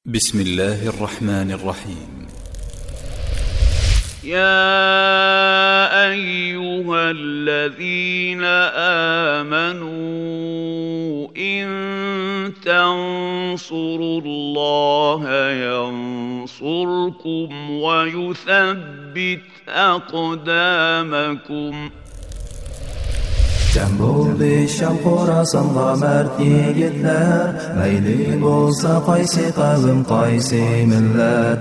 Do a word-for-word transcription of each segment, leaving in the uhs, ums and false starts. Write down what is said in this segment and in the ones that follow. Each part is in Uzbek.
بسم الله الرحمن الرحيم. يا أيها الذين آمنوا إن تنصروا الله ينصركم ويثبت أقدامكم. Cem bo'ldi Sham Xorasanға mard yigitlar, mayli bo'lsa qaysi qavm qaysi millat,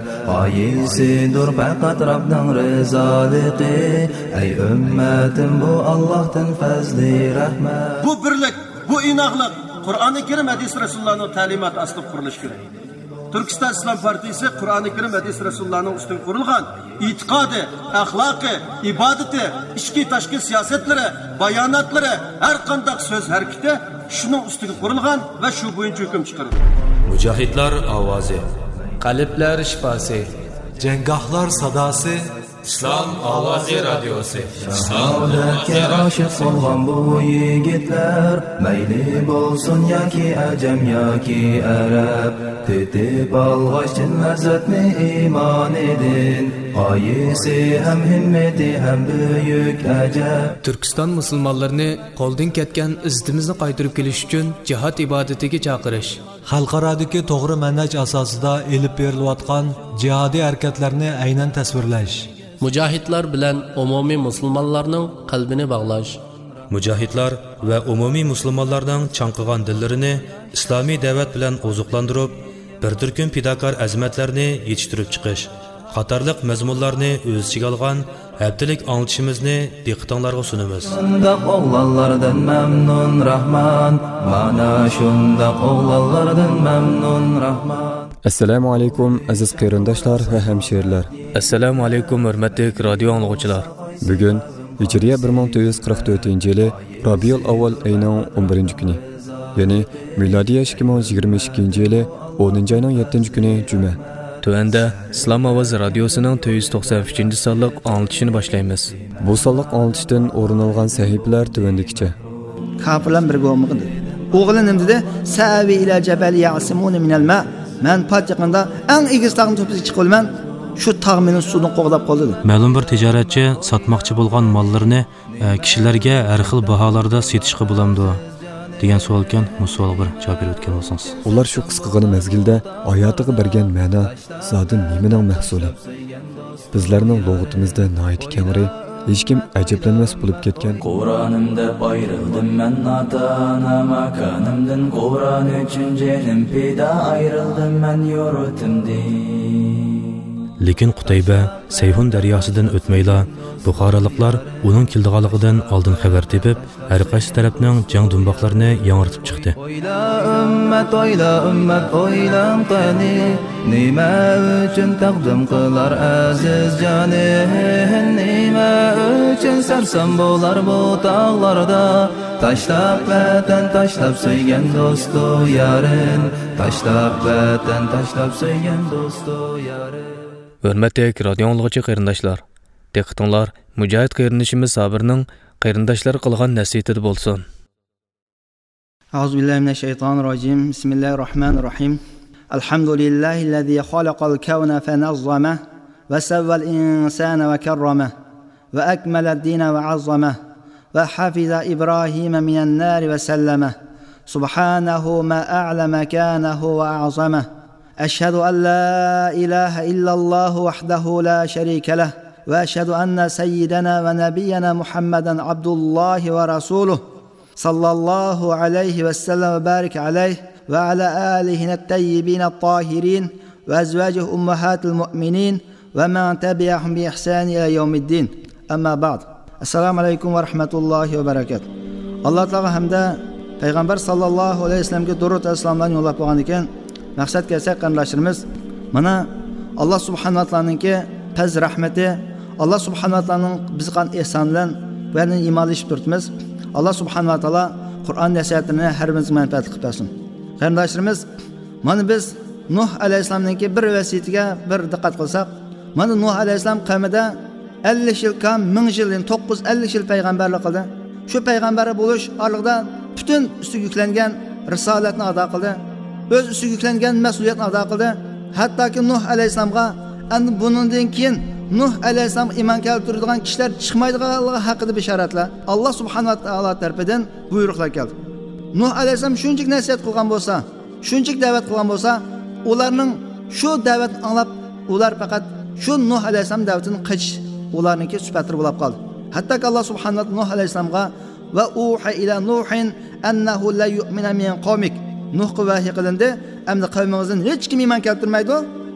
qaysidir faqat Rabbning rizoligi. Ey ummatim, bu Allohdan fazli rahmat. Bu birlik, bu inoqlik Qur'oni Karim hadis Rasulullohning ta'limoti asli qurilishi kerak. Turkiston Islom partiyasi Qur'oni Karim hadis Rasulullohning ustidan qurilgan e'tiqodi, axloqi, ibodati, ichki tashqi siyosatlari, bayonotlari, har qanday so'z harakati shuning ustiga qurilgan va shu bo'yicha hukm chiqarilgan. Mujohidlar ovozi, qalblar shifosi, janggohlar sadosi, Islom ovozi radiosi. Saodatga oshiq bo'lgan bu yigitlar, mayli bo'lsin yoki ajam yoki arab, tetib olg'ashtin lazzatni iymon edin, qaysi ham himmati ham buyuk ajab. Turkiston musulmonlarini qo'ldan ketgan izzatimizni qaytarib kelish uchun jihad ibodatiga chaqirish, xalqarodagi to'g'ri manhaj asosida elib berilayotgan jihodiy harakatlarni aynan tasvirlash, mujohidlar bilan umumiy musulmonlarning qalbini bog'lash, mujohidlar va umumiy musulmonlarning chanqigan dillarini islomiy da'vat bilan oziqlantirib, bir turkum fidokor azmatlarni yetishtirib chiqish qatorliq mazmunlarni o'z ichiga olgan haftalik anglitishimizni diqqatingizga sunamiz. Shundoq o'g'lonlardan mamnun Rahman, mana shundoq o'g'lonlardan mamnun Rahman. Assalomu alaykum aziz qarindoshlar va hamshirlar. Assalomu alaykum hurmatli radio anglovchilar. Bugun Hijriya bir ming to'rt yuz qirq to'rtinchi yili Rabiul Avval oyining o'n birinchi kuni, ya'ni milodiy ikki ming yigirma ikkinchi yili o'ninchi oyning yettinchi kuni juma. Tuanda Islom ovozi radiosining to'rt yuz to'qson uchinchi sonliq anglitishini boshlaymiz. Bu sonliq anglitishdan o'rin olgan sahifalar tuandikicha. Kafirlar birga bo'lmoqda. O'g'li nima dedi? Savi ila jabal ya'simuni minal ma. Men patchiqanda eng egiz tog'ni to'piga chiqib olman. Shu tog' meni suvdan qo'g'lab qoldi. Ma'lum bir tijoratchi sotmoqchi bo'lgan mollarini kishilarga har xil baholarda sotishga bo'lamdi degan savolga musollar bir javob berib o'tgan bo'lsangiz. Ular shu qisqagina mezgilda hayotiga bergan ma'no zodin nimaning mahsuli? Bizlarning lug'atimizda nihoyat kengri, hech kim ajablanmas bo'lib ketgan. Qur'onimda ayrildim men ota-ona makonimdan, Qur'on uchun jenim pida ayrildim men yurtimdan. Lekin Qutayba Sayhun daryosidan o'tmayla Buxoroliklar uning keldiganligidan oldin xabar tepib, har qaysi tarafning jang dumboqlarini yangritib chiqdi. Oyla ummat, oyla ummat, oylam qani, nima uchun taqdim qilar aziz jonim, nima uchun sarsam bo'lar bu tog'larda, tashlab vatan, tashlab so'ygan do'stu yarin, tashlab vatan, tashlab so'ygan do'stu yarin. Hurmatli radio anglovchi qarindoshlar, diqqatinglar mujohid qarindishimiz Sabirning qarindoshlari qilgan nasihati bo'lsin. A'udhu billahi minash shaytonir rojim. Bismillahir rohmanir rohim. Alhamdulillahillazi khalaqal kawna fanazzama va sawwal insana va karrama va akmala ad-dina va 'azzama va hafiza Ibrohima minan nar va sallama. Subhanahu ma a'la makanahu wa a'zama. أشهد أن لا إله إلا الله وحده لا شريك له وأشهد أن سيدنا ونبينا محمدا عبد الله ورسوله صلى الله عليه وسلم وبارك عليه وعلى آله الطيبين الطاهرين وأزواجه أمهات المؤمنين ومن تبعهم بإحسان إلى يوم الدين. أما بعد، السلام عليكم ورحمة الله وبركاته. الله تعالى حمدا Peygamber sallallahu aleyhi ve sellem'e durut İslam'dan yollab qo'ygan ekan. Maqsad kelsa qarindoshlarimiz, mana Alloh subhanahu va taoloning faz rahmati, Alloh subhanahu va taoloning bizga qilgan ehsoni bilan buni iymonlashib turibmiz. Alloh subhanahu va taolo Qur'on nasihatini har birimizga manfaat qilib bersin. Qarindoshlarimiz, mana biz Nuh alayhisolamning bir vasiyatiga bir diqqat qilsak, mana Nuh alayhisolam qavmida ellik yil kam, ming yil, to'qqiz yuz ellik yil payg'ambarlik qildi. Shu payg'ambar bo'lish orlig'ida butun ustiga yuklangan risolatni ado qildi. Öz ustiga yuklangan mas'uliyatni ado qildi. hattoki Nuh alayhisalomga endi bundan keyin Nuh alayhisalom iymon keltiradigan kishilar chiqmaydiganligi haqida bishoratlar Alloh subhanahu va taolo tarafidan buyruqlar keldi. Nuh alayhisalom shunchalik nasihat qilgan bo'lsa, shunchalik da'vat qilgan bo'lsa, ularning shu da'vatni anglab, ular faqat shu Nuh alayhisalom da'vatini qichish ularniki sifatli bo'lib qoldi. Hattoki Alloh subhanahu va Nuh alayhisalomga va uha ila nuhin annahu la yu'mina min qawmik. Nuhga vahiy qilindi, endi qavmingizdan hech kim iymon keltirmaydi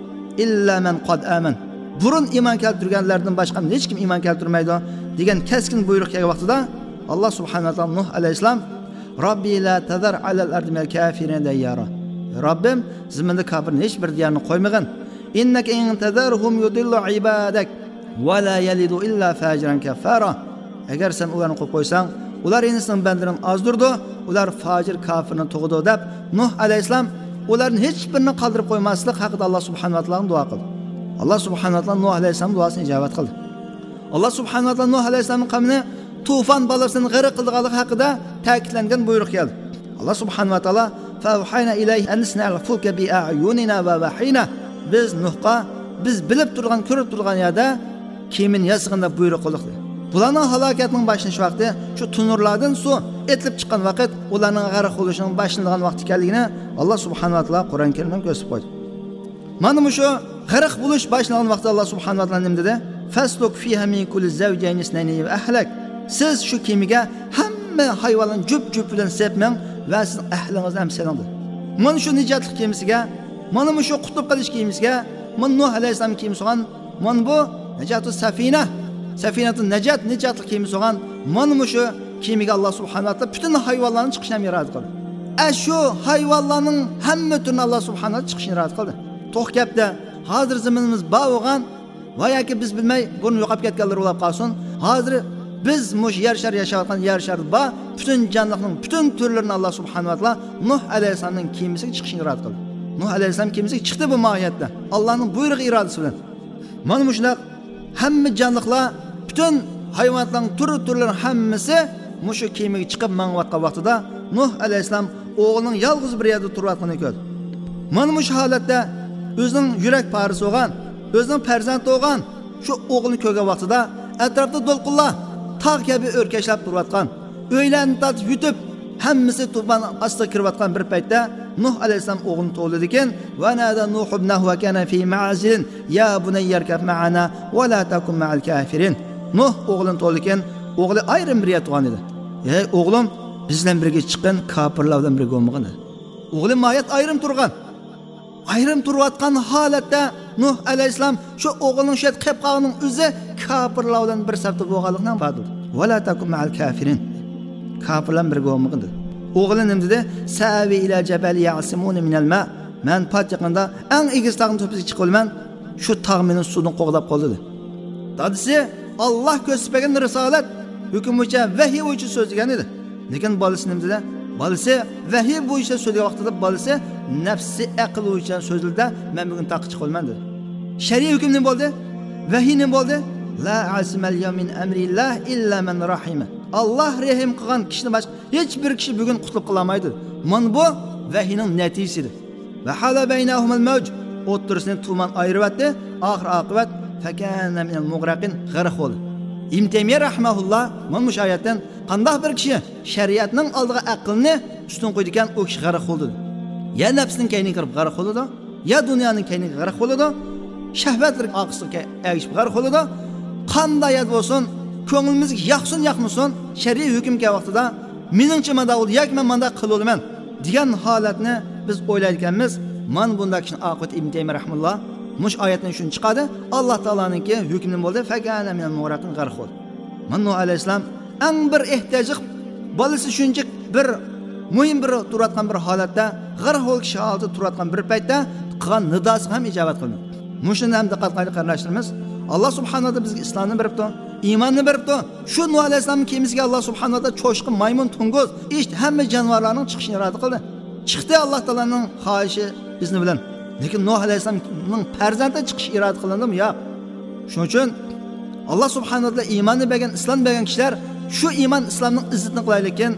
illa man qad aman. Burun iymon keltirganlardan boshqa hech kim iymon keltirmaydi degan keskin buyruq kelgan vaqtida Alloh subhanahu va taolo Nuh alayhisalom Robbi la tazar alal ardi minal kafirin dayyara. Robbim zaminda kafirni hech bir diyorni qo'ymagin. Innaka in tazarhum yudillu ibadak va la yalidu illa fajran kafara. Agar sen ularni qo'yib qo'ysang, ular inson bandalarni ozdirdi, ular fojir kafirni tug'di deb Nuh alayhisalom ularni hech birini qoldirib qo'ymaslik haqida Alloh subhanahu va taolo duo qildi. Alloh subhanahu va taolo Nuh alayhisalom duosini ijobat qildi. Alloh subhanahu va taolo Nuh alayhisalomning qavmini tufon balasini g'arq qilganligi haqida ta'kidlangan buyruq keldi. Alloh subhanahu va taolo fa'uhayna ilayhi an nasna'al fulka bi a'yunina va wahina. Biz Nuhqa biz bilib turgan, ko'rib turgan yerda kemin yasg'inda buyruq qildik. Bularning halokatining boshlanish vaqti shu tunurlardan suv etilib chiqqan vaqt, ularning g'arq bo'lishining boshlangan vaqt ekanligini Alloh subhanahu va taolo Qur'on Karimda ko'rsatib qo'ydi. Mana shu g'arq bo'lish boshlangan vaqtda Alloh subhanahu va taolo nima dedi? Fasluk fiha min kulli zawjayn isnayni va ahlak. Siz shu kemiga hamma hayvonlarni jup-jup bilan sepmang va siz ahlingizni ham seling. Mana shu nijotlik kemisiga, mana shu qutub qilish kemisiga, mana Nuh alayhisalom kemisi olgan, mana bu najotus safina, safinatun najot nijotlik kemisi olgan, mana shu kemiga Alloh subhanahu va taolo butun hayvonlarning chiqishini yarad qildi. A shu hayvonlarning hamma turini Alloh subhanahu va taolo chiqishini yarad qildi. To'q gapda hozir zaminimiz bo'lgan va yoki biz bilmay buni yo'qolib ketganlar bo'lib qolsin. Hozir biz mush yer shar yashayotgan yer shar ba butun jonliqning butun turlarini Alloh subhanahu va taolo Nuh alayhisalomning kemisiga chiqishini yarad qildi. Nuh alayhisalom kemisiga chiqdi bu mohiyatda. Allohning buyrug'i irodasi bilan. Mana shunday hamma jonliqlar butun hayvonlarning tur-turlari hammasi mushu kemiga chiqib mang'ayotgan vaqtida Nuh alayhisalom o'g'lining yolg'iz bir yerda turayotganini ko'rdi. Mana shu holatda o'zining yurak parisi bo'lgan, o'zining farzandi bo'lgan shu o'g'lini ko'rgan vaqtida atrofda to'lqinlar tog' kabi o'rkashlab turayotgan, o'ylarni tatib yutib, hammasi tuban ostiga kirayotgan bir paytda Nuh alayhisalom o'g'lini tug'ildi ekan, va nada Nuh ibnahu va kana fi ma'zilin ya bunayyarkab ma'ana va la takun ma'al kafirin. Nuh o'g'lini tug'ildi ekan, o'g'li ayrim bir yer turgan edi. Ey o'g'lim, bizdan birga chiqqan kofirlar bilan birga bo'lmagan edi. O'g'li mayat ayrim turgan. Ayrim turayotgan holatda Nuh alayhisalom shu o'g'lining shu qilib qolganining o'zi kofirlar bilan bir safda bo'lganlikdan fadil. Va la takun ma'al kafirin. Kofirlar birga bo'lmagan edi. O'g'li nima dedi? Savi ila jabal ya'simuni minal ma. Men pat yaqinda eng egiz tog'ning to'piga chiqib olman. Shu tog' meni suvdan qo'g'lab qoldi dedi. Dadisi Alloh ko'rsatgan risolat hukm bo'yicha vahiy bo'yicha so'zlagan edi. Lekin bolasi nima dedi? Bolasi vahiy bo'yicha so'zlagan vaqtida bolasi nafsi aql bo'yicha so'zladi. Men bugun taqqa chiqib olman dedi. Shariy hukm nima bo'ldi? Vahiy nima bo'ldi? La asmal yamin amrillah illa man rahima. Alloh rahim qilgan kishini boshqa hech bir kishi bugun qutulib qolamaydi. Mana bu vahiyning natijasidir. Va hala baynahumul mawj. O'ttirsini tuman ayiribdi. Oxir oqibat fakana minal mugraqin g'arq bo'ldi. Ibn Taymiya rahimahulloh mana bu oyatdan qanday bir kishi shariatning oldiga aqlni ustun qo'ydigan u kishi g'arq bo'ldi. Ya nafsning kayniga kirib g'arq bo'ladi, ya dunyoning kayniga g'arq bo'ladi, shahvatlar oqisiga ergishib g'arq bo'ladi. Qanday yad bo'lsin, ko'nglimizga yoqsin yoqmasin, shariy hukmga vaqtida meningcha manda ul yoki men manda qilolman degan holatni biz o'ylaydiganmiz. Mana bunday kishini oqibati Ibn Taymiya rahimahulloh mush oyatdan shuni chiqadi. Alloh taoloninki hukmi bo'ldi. Fakana minal mugraqin g'arq bo'ldi. Mana Nuh alayhisalom eng bir ehtiyojli bolasi shunchalik bir muhim bir turayotgan bir holatda g'arq bo'lish holatida turayotgan bir paytda qilgan nidosi ham ijobat qildi. Mushuni ham diqqat qilib qarashtiramiz. Alloh subhanahu va taolo bizga islomni beribdi, iymonni beribdi. Shu Nuh alayhisalomning kemisiga Alloh subhanahu va taolo cho'shqi, maymun, tungoz, ish hamma jonivorlarning chiqishini iroda qildi. Chiqdi Alloh taolaning xohishi izni bilan. Lekin Nuh alayhisalomning farzandi chiqish iroda qilindimi? Yo'q. Shuning uchun Alloh subhanahu va taolo iymonni bergan, islom bergan kishilar shu iymon islomning izzatini qilayotgan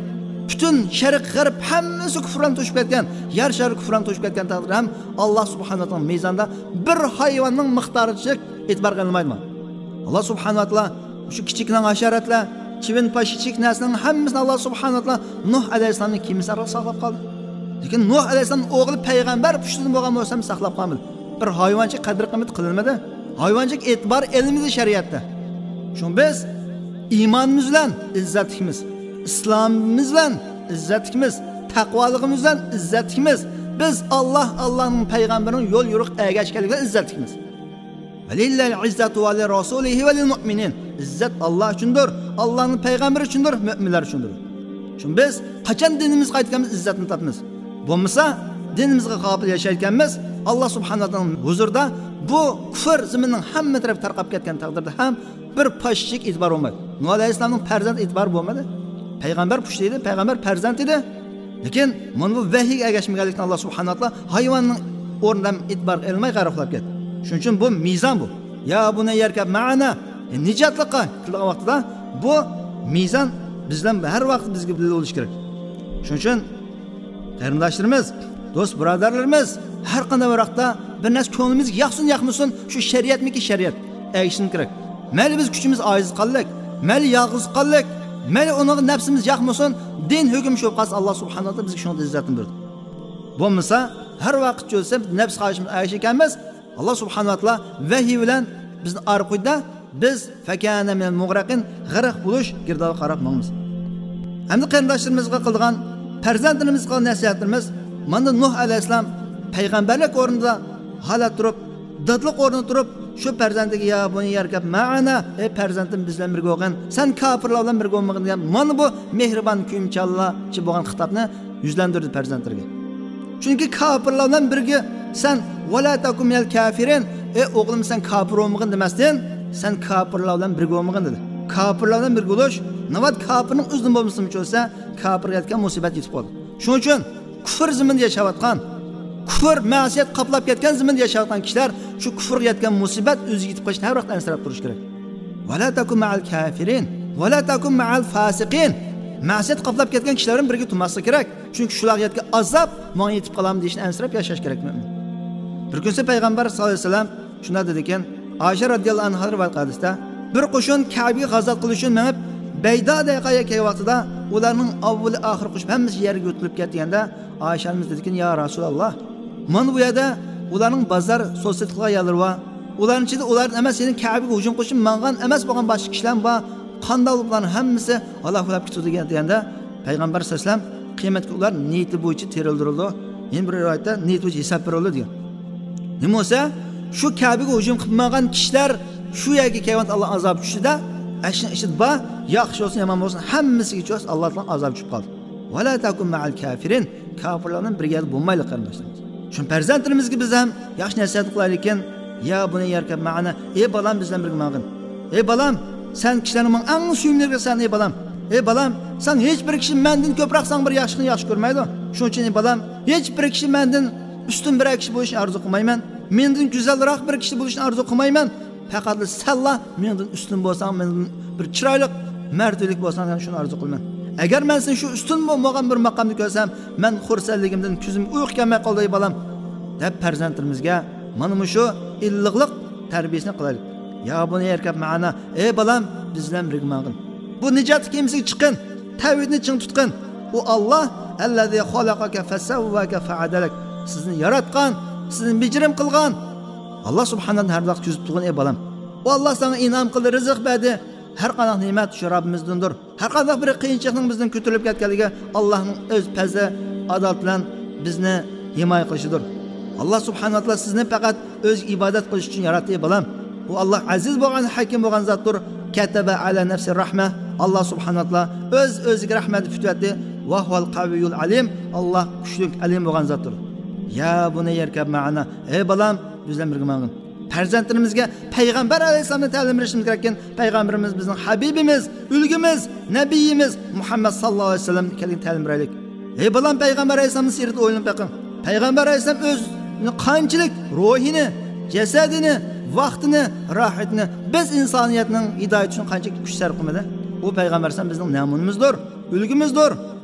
Bütün şərq, qərb hammasi kufrdan to'shib ketgan, yer shari kufrdan to'shib ketgan taqdirda ham Alloh subhanahu va taolo mezonda bir hayvonning miqdoricha e'tibor qilinmaydimi? Alloh subhanahu va taolo shu kichikning hasharatlar, chivin pashichik narsaning hammasini Alloh subhanahu va taolo Nuh alayhisolamning kimisi orqali saqlab qoldi. Lekin Nuh alayhisolam o'g'li payg'ambar pushtidan bo'lgan bo'lsa ham saqlab qolmadi. Bir hayvoncha qadr qimmat qilinmadi. Hayvoncha e'tibor ilmimiz shariatda. Shu biz iymonimiz bilan izzatimiz, islomimiz bilan izzatimiz, taqvoligimiz bilan izzatimiz. Biz Alloh Allohning payg'ambarining yo'l yo'riq ergashganligiga izzatimiz. Valillahil izzatu va li rasulihi va lil mu'minin. İzzat Allah uchundir, Allohning payg'ambari uchundir, mu'minlar uchundir. Shu biz qachon dinimizga qaytganmiz izzatni topamiz. Bo'lmasa dinimizga qobil yashayotganmiz, Alloh subhanahu va taoloning huzurida bu kufr ziminining hamma taraf tarqab ketgan taqdirda ham bir pashchik e'tibor bo'lmadi. Nuh alayhisolamning farzand e'tibor bo'lmadi. Payg'ambar pushti edi, payg'ambar farzand edi. Lekin mana bu vahiyga ergashmaganlikdan Alloh subhanahu va taolo hayvonning o'rnidan e'tibor qilmay qaraqlab ketdi. Shuning uchun bu mizon bu. Ya buni yerkab ma'ana nijotliqqa qilgan vaqtida bu mizon bizdan har vaqt bizga bilib bo'lish kerak. Shuning uchun qarindoshlarimiz, do'st birodarlarimiz har qanday vaqtda bir narsa ko'nglimizga yoqsin yoqmasin shu shariatmiki shariat ergashishimiz kerak. Mayli biz kuchimiz ojiz qoldik, mayli yolg'iz qoldik, mayli uning nafsimiz yoqmasin, din hukm shu qas Alloh subhanahu va taolo bizga shunday izzatni berdi. Bo'lmasa har vaqt cho'lsa nafs xohishimiz ergashish ekanmiz. Alloh subhanahu va taolo vahiy bilan bizni orqida biz fakana minal mughraqin g'arq bo'lish girdobga qarab mangmiz. Hamda qarindoshlarimizga qilgan farzandlarimizga qilgan nasihatlarimiz mana Nuh alayhisalom payg'ambarlik o'rnida holat turib, dadliq o'rnida turib, shu farzandiga ya buni yerkab ma'ana ey farzandim bizlar birga bo'lgan, sen kofirlar bilan birga bo'lmagin degan mana bu mehribon kuyimchanlarchi bo'lgan xitobni yuzlantirdi farzandlarga. Chunki kofirlar bilan birga sen wala takum minal kafirin ey o'g'lim sen kofir bo'lmagin demasdan sen kofirlar bilan birga bo'lmagin dedi. Kofirlar bilan birga bo'lish navbat kofirning o'zidan bo'lmasmi bo'lsa kofirga yetgan musibat yetib qoldi. Shuning uchun kufr ziminda yashayotgan, kufr ma'siyat qoplab ketgan ziminda yashayotgan kishilar shu kufrga yetgan musibat o'ziga yetib qolishni har vaqt ansirab turish kerak. Wala takum ma'al kafirin, wala takum ma'al fasiqin. Ma'siyat qoplab ketgan kishilarning birga turmasa kerak. Chunki shularga yetgan azob menga yetib qolam deyishni ansirab yashash kerak mu'min. Bir kunsa payg'ambar sollallohu alayhi vasallam shunda dedi ekan, Oysha radhiyallohu anha rivoyat qildida, bir qo'shin Ka'baga g'azot qilish uchun menib Bayda daqiqaga kelgan vaqtida ularning avvali oxir qo'shib hammasi yerga o'tilib ketganda Oysha-miz dediki, "Ya Rasululloh, mana bu yerda ularning bozor so'zsiz qilgan yerlari va ularning ichida ular emas sening Ka'baga hujum qilishib mangan emas bo'lgan boshqa kishilar bor. Qanday ularning hammasi Alloh ulab ketdi" deganda payg'ambar sollallohu alayhi vasallam qiyomatga ular niyati bo'yicha terildirildi. Yana bir rivoyatda niyat bo'yicha hisob berildi degan. Nima bo'lsa, shu Ka'baga hujum qilmagan kishilar shu yerga kelgan Alloh azob tushida, ashni ishid ba, yaxshi bo'lsin, yomon bo'lsin, hammasiga cho'z Allohning azobi tushib qoldi. Wala takum ma'al kafirin, kofirlarning birga bo'lmaylik qarindoshlarimiz. Shu farzandlarimizga biz ham yaxshi nasihat qilaylik ekan, ya buni yerkab ma'ana, ey balam bizdan birga ma'g'in. Ey balam, sen kishilarning eng suyimliga sen ey balam. Ey balam, sen hech bir kishi mendan ko'proq san bir yaxshini yaxshi ko'rmaydi. Shuning uchun ey balam, hech bir kishi mendan ustun bir kishi bo'lishni orzu qilmayman. Mendan go'zalroq bir kishi bo'lishni orzu qilmayman. Faqat sallah mendan ustun bo'lsang, mendan bir chiroyli mardlik bo'lsang, shuni orzu qilaman. Agar men sen shu ustun bo'lmagan bir maqomni ko'rsam, men xursandligimdan ko'zim uyqu kelmay qoldi ey balam. Deb farzandlarimizga mana shu illiqlik tarbiyasini qilaylik. Ya buni erkab ma'ana, ey balam, bizdan birga ma'g'in. Bu nijot kimsiga chiqin, tavhidni ching tutqin. U Alloh allazi xalaqaka fasawwaka fa'adalak. Sizni yaratgan, sizni bijirim qilgan. Alloh subhanahu har vaqt ko'zib turgan ey balam. U Alloh senga inom qildi, rizq berdi. Har qanday ne'mat shu Robbimizdandir. Har qanday bir qiyinchilikning bizdan ko'tarilib ketganligi Allohning o'z fazli adolat bilan bizni himoya qilishidir. Alloh subhanahu va taolo sizni faqat o'z ibodat qilish uchun yaratdi ey balam. U Alloh aziz bo'lgan, hakim bo'lgan zotdir. Kataba ala nafsi rahma. Alloh subhanahu va taolo o'z o'ziga rahmat tutadi. Va huval qaviyul alim. Alloh kuchli, alim bo'lgan zotdir. Ya buni yerkab ma'ana. Ey balam, bizdan birga ma'g'in. Farzandlarimizga payg'ambar alayhisolamni ta'lim berishimiz kerak ekan. Payg'ambarimiz bizning habibimiz, ulgimiz, nabiyimiz Muhammad sallallohu alayhi vasallam kelgan ta'lim beraylik. Ey balam, payg'ambar alayhisolamning siratini o'ylab baqing. Payg'ambar alayhisolam o'z qanchalik ruhini, jasadini, vaqtini, rohatini biz insoniyatning hidoyati uchun qancha kuch sarf qilmadi. U payg'ambar alayhisolam bizning namunimizdir, ulgimizdir.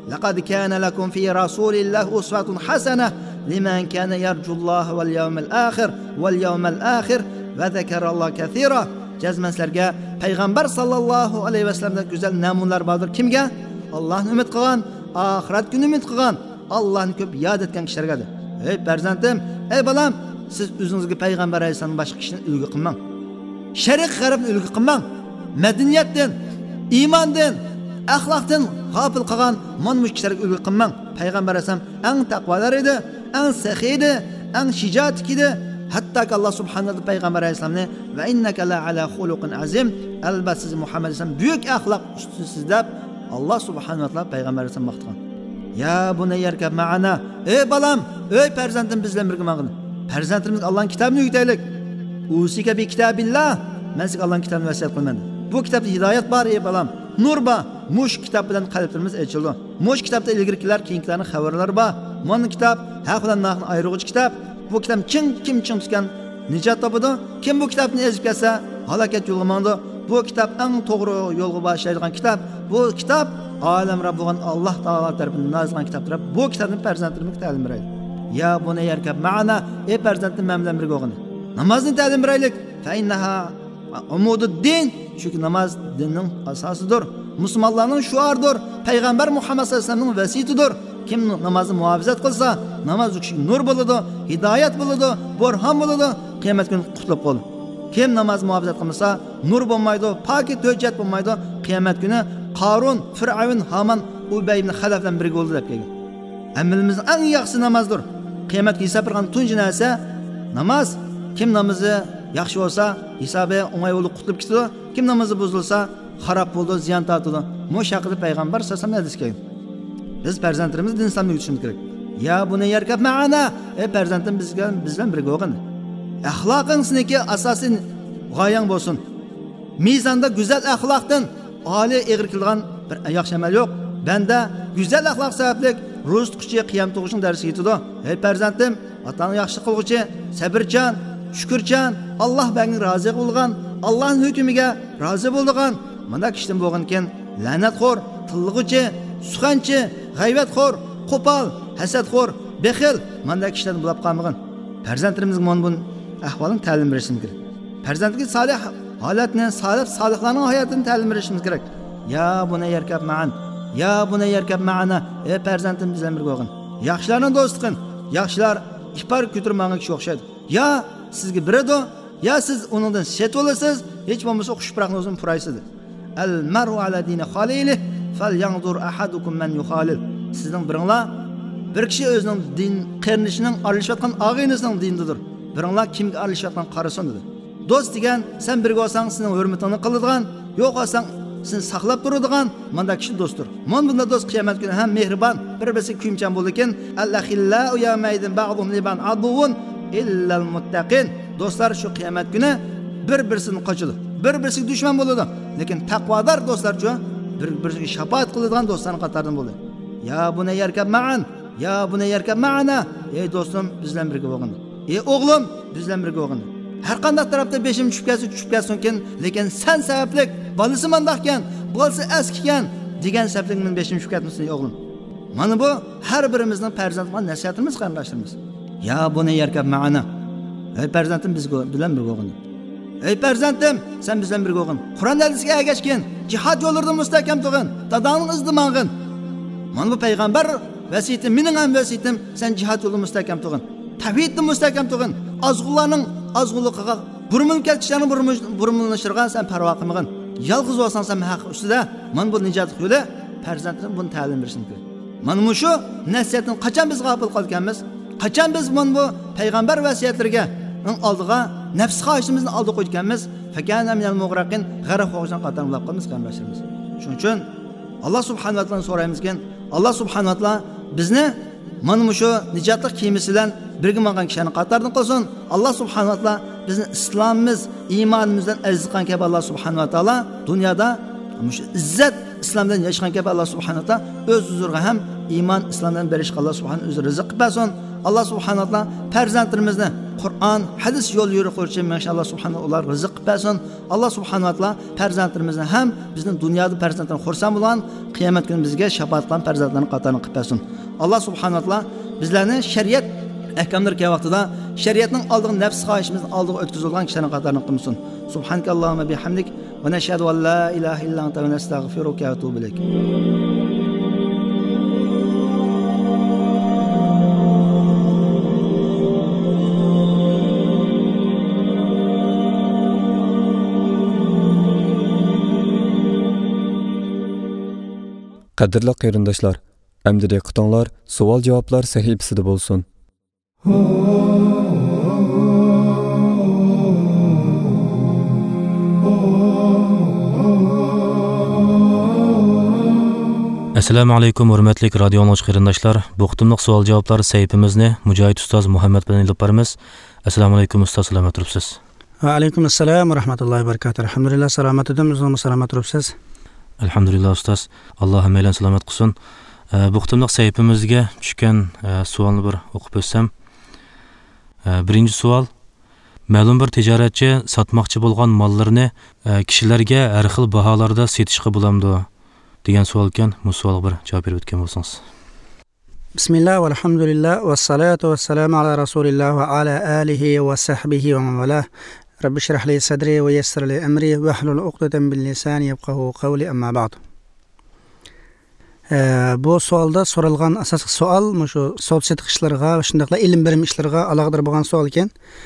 لقد كان لكم في رسول الله أسوة حسنة لمن كان يرجو الله واليوم الآخر واليوم الآخر وذكر الله كثيرا. Cazmen sizlarga payg'ambar sallallohu alayhi vasallamdan go'zal namunalar bordir. Kimga? Allohni umid qilgan, oxirat kuni umid qilgan, Allohni ko'p yod etgan kishilarga. Ey farzandim, ey bolam, siz o'zingizga payg'ambar alayhisalom boshqa kishini ulgu qilmang. Sharq g'arbni ulgu qilmang. Madaniyatdan, iymondan, axloqdan g'ofil qilgan mana shu kishilarga ulgu qilmang. Payg'ambar alayhisalom eng taqvolar edi, eng saxiy edi, eng shijoat edi. Hatta ki Allah subhanahu wa ta'ala Peygamber Aleyhisselam'ne ve inneke la ala hulukin azim, elbette siz Muhammed Aleyhisselam büyük ahlak üstünsüz dep Allah subhanahu wa ta'ala Peygamber Aleyhisselam baktıgan. Ya bu ne yerkep ma'ana, ey balam, ey perzantim bizden birge mağını. Perzantimiz Allah'ın kitabını yükteylik. Usike bi kitabillah, ben size Allah'ın kitabını vesiyet kılmadım. Bu kitapta hidayet var ey balam, nur ba, muş kitap bilen kalplerimiz açıldı. Muş kitapta ilgirikiler, kiyinkilerin haberleri ba. Mon kitap, hak bilen nahın ayrıcı kitap. Bu kitap kim kim kim tutgan nicat tapıdı. Kim bu kitabını ezip kelse halaket yolga mаңды. Bu kitap en doğru yolga başlaydigan kitap. Bu kitap alem Rabbi olan Allah Taala tarafından nazilgan kitaptır. Bu kitabın farzandlarımız ta'lim beraylik. Ya buni yerkab ma'ana ey farzandim men bilan birga o'qing. Namozni ta'lim beraylik. Fa innaha umududdin. Çünkü namaz dinning asosidir. Musulmonlarning shuardir. Payg'ambar Muhammad sallallohu alayhi vasallamning vasiyatidir. Kim namazı muhafazat kılsa, namaz için nur buludu, hidayet buludu, burhan buludu, kıyamet günü kutlup olur. Kim namaz muhafazat kılmasa, nur bulmaydı, pakit hüccet bulmaydı, kıyamet günü Karun, Firavun, Haman, Ubey ibn Halaf'dan birge oldu dep kelgan. Emilimizin en yaxşı namazdır. Kıyamet günü hesap bergan tunji narsa namaz. Kim namazı yaxshi olsa, hisobi o'ng'ay bo'lib qutlib ketadi. Kim namazı buzilsa, xarob bo'ldi, ziyon tortadi. Bu haqida payg'ambar sallallohu alayhi vasallam hadis kelgan. Biz farzandlarimizni din islomga tushunib kerak. Ya buni yerkab ma'ana, ey farzandim bizga bizdan birga o'qing. Axloqing siniki asosiy g'oyang bo'lsin. Mizonda go'zal axloqdan oliy egri qilgan bir yaxshi amal yo'q. Banda go'zal axloq sababli ro'z tutquchi, qiyam tug'ishning darsiga yetadi. Ey farzandim, otani yaxshi qilg'uchi, sabrchan, shukrchan, Alloh bangni rozi bo'lgan, Allohning hukmiga rozi bo'lgan, mana kishdan bo'lgan ekan, la'natxo'r, tilg'uchi, suxanchi, g'ayvatxo'r, qo'pol, hasadxo'r, bexil, mana kishilarni bulab qolmagan. Farzandlarimizga mana bu ahvolni ta'lim berishimiz kerak. Farzandga solih holatni, solih solihlarning hayotini ta'lim berishimiz kerak. Ya buni yerkab ma'an, ya buni yerkab ma'ana, ey farzandim bizdan birga o'qing. Yaxshilarning do'st qilin. Yaxshilar ipar ko'tarmagan kishi o'xshaydi. Ya sizga biradi, ya siz uningdan set bo'lasiz, hech bo'lmasa xushproqni o'zini puraysiz. Al maru ala dini khalilihi falyanzur ahadukum man yukhalil. Sizning biringlar bir kishi o'zining din qarinishining aralashayotgan og'inisining dinidir. Biringlar kimga aralashayotgan qarasin dedi. Do'st degan sen birga olsang sening hurmatini qiladigan, yo'q olsang seni saqlab turadigan mana kishi do'stdir. Mana bunda do'st qiyomat kuni ham mehribon, bir-birisiga kuyimchan bo'lar ekan. Al-akhillau yawmaydin ba'dhum liban aduvun illal muttaqin. Do'stlar shu qiyomat kuni bir-birisini qochadi. Bir-birisiga dushman bo'ladi. Lekin taqvodor do'stlarcha bir-biriga shafaat qiladigan do'stlarning qatoridan bo'ladi. Ya buni yerkab ma'an, ya buni yerkab ma'ana. Ey do'stim, bizdan birga o'qing. Ey o'g'lim, bizdan birga o'qing. Har qanday tarafda beshim tushib kelsa, tushib kelsin ekan, lekin sen sababli bolasi mandaqkan, bolasi askikan degan sababli men beshim tushib ketmasin o'g'lim. Mana bu har birimizning farzandga nasihatimiz, qarindoshlarimiz. Ya buni yerkab ma'ana. Ey farzandim bizga bilan birga o'qing. Ey farzandim, sen bizdan birga o'qing. Qur'on hadisga ergashgin, jihad yo'llarida mustahkam turgin, dadangning izini mang'in. Mana bu payg'ambar vasiyati, mening ham vasiyatim, sen jihad yo'lida mustahkam turgin. Tavhidni mustahkam turgin. Azg'ularning azg'uliqiga burmilib ketishlarni burmilishirgan sen parvo qilmagin. Yolg'iz bo'lsang sen haq ustida. Mana bu nijot yo'li farzandlarim buni ta'lim berishim kerak. Mana bu shu nasihatni qachon biz g'ofil qolganmiz? Qachon biz mana bu payg'ambar vasiyatlariga oldiga nafs xohishimizni oldiga qo'yganmiz? Fakana minal mughraqin g'arq o'g'jan qatar bo'lib qolamiz qarindoshlarimiz. Shuning uchun Alloh subhanahu va taolodan so'raymizkin, Alloh subhanahu va taolo bizni mana shu nijotlik kemasi bilan birga bo'lgan kishilarning qatoridan qilsin. Alloh subhanahu va taolo bizni islomimiz, iymonimizdan aziz qilgan kabi Alloh subhanahu va taolo dunyoda shu izzat islomdan yashgan kabi Alloh subhanahu va taolo o'z huzuriga ham iymon islomdan berishga Alloh subhanahu o'zi rizq bersin. Alloh subhanahu va taolo farzandlarimizni Qur'on, hadis yo'l yuriquvchi mashallah subhanahu ular rizq bersin. Alloh subhanahu va taolo farzandlarimizni ham bizning dunyoda farzandlarni xursand bo'lgan, qiyomat kuni bizga shafaat qilgan farzandlarni qatorini qilib bersin. Alloh subhanahu va taolo bizlarni shariat ahkomlar kelgan vaqtida shariatning oldiga nafs xohishimizni oldiga o'tkazilgan kishilarning qatorini qilsin. Subhanakallahumma bihamdik va nashhadu an la ilaha illa anta va nastag'firuka va atubu ilayk. Qadrli qarindoshlar, endi diqqatinglar savol-javoblar sahifasida bo'lsin. Assalomu alaykum hurmatli radio anglag'ich qarindoshlar. Bu qitimliq savol-javoblar sahifamizni Mujohid ustoz Muhammad bilan ilib boramiz. Assalomu alaykum ustoz, salomat turibsiz? Va alaykum assalom va rahmatullohi va barakatuh. Alhamdulillah, salomat edim, o'zingiz salomat turibsiz? Alhamdulillah ustoz, Alloh hammalarni salomat qilsin. Bu qitimliq sahifamizga tushgan savolni bir o'qib o'tsam. Birinchi savol: ma'lum bir tijoratchi sotmoqchi bo'lgan mollarini kishilarga har xil baholarda sotishga bo'lamdi degan savol ekan. Bu savolga bir javob berib o'tgan bo'lsangiz. Bismillah va alhamdulillah va salatu va salamu ala rasulillah va ala alihi va sahbihi va man valah. Rabbi shrah li sadri va yassir li amri wa hlul uqdatan min lisani yafqahu qawli, amma ba'd. Bu savolda so'ralgan asosiy savol shu savdo sotiq ishlarga va shundaqla ilm bilim ishlarga aloqador bo'lgan savol ekan.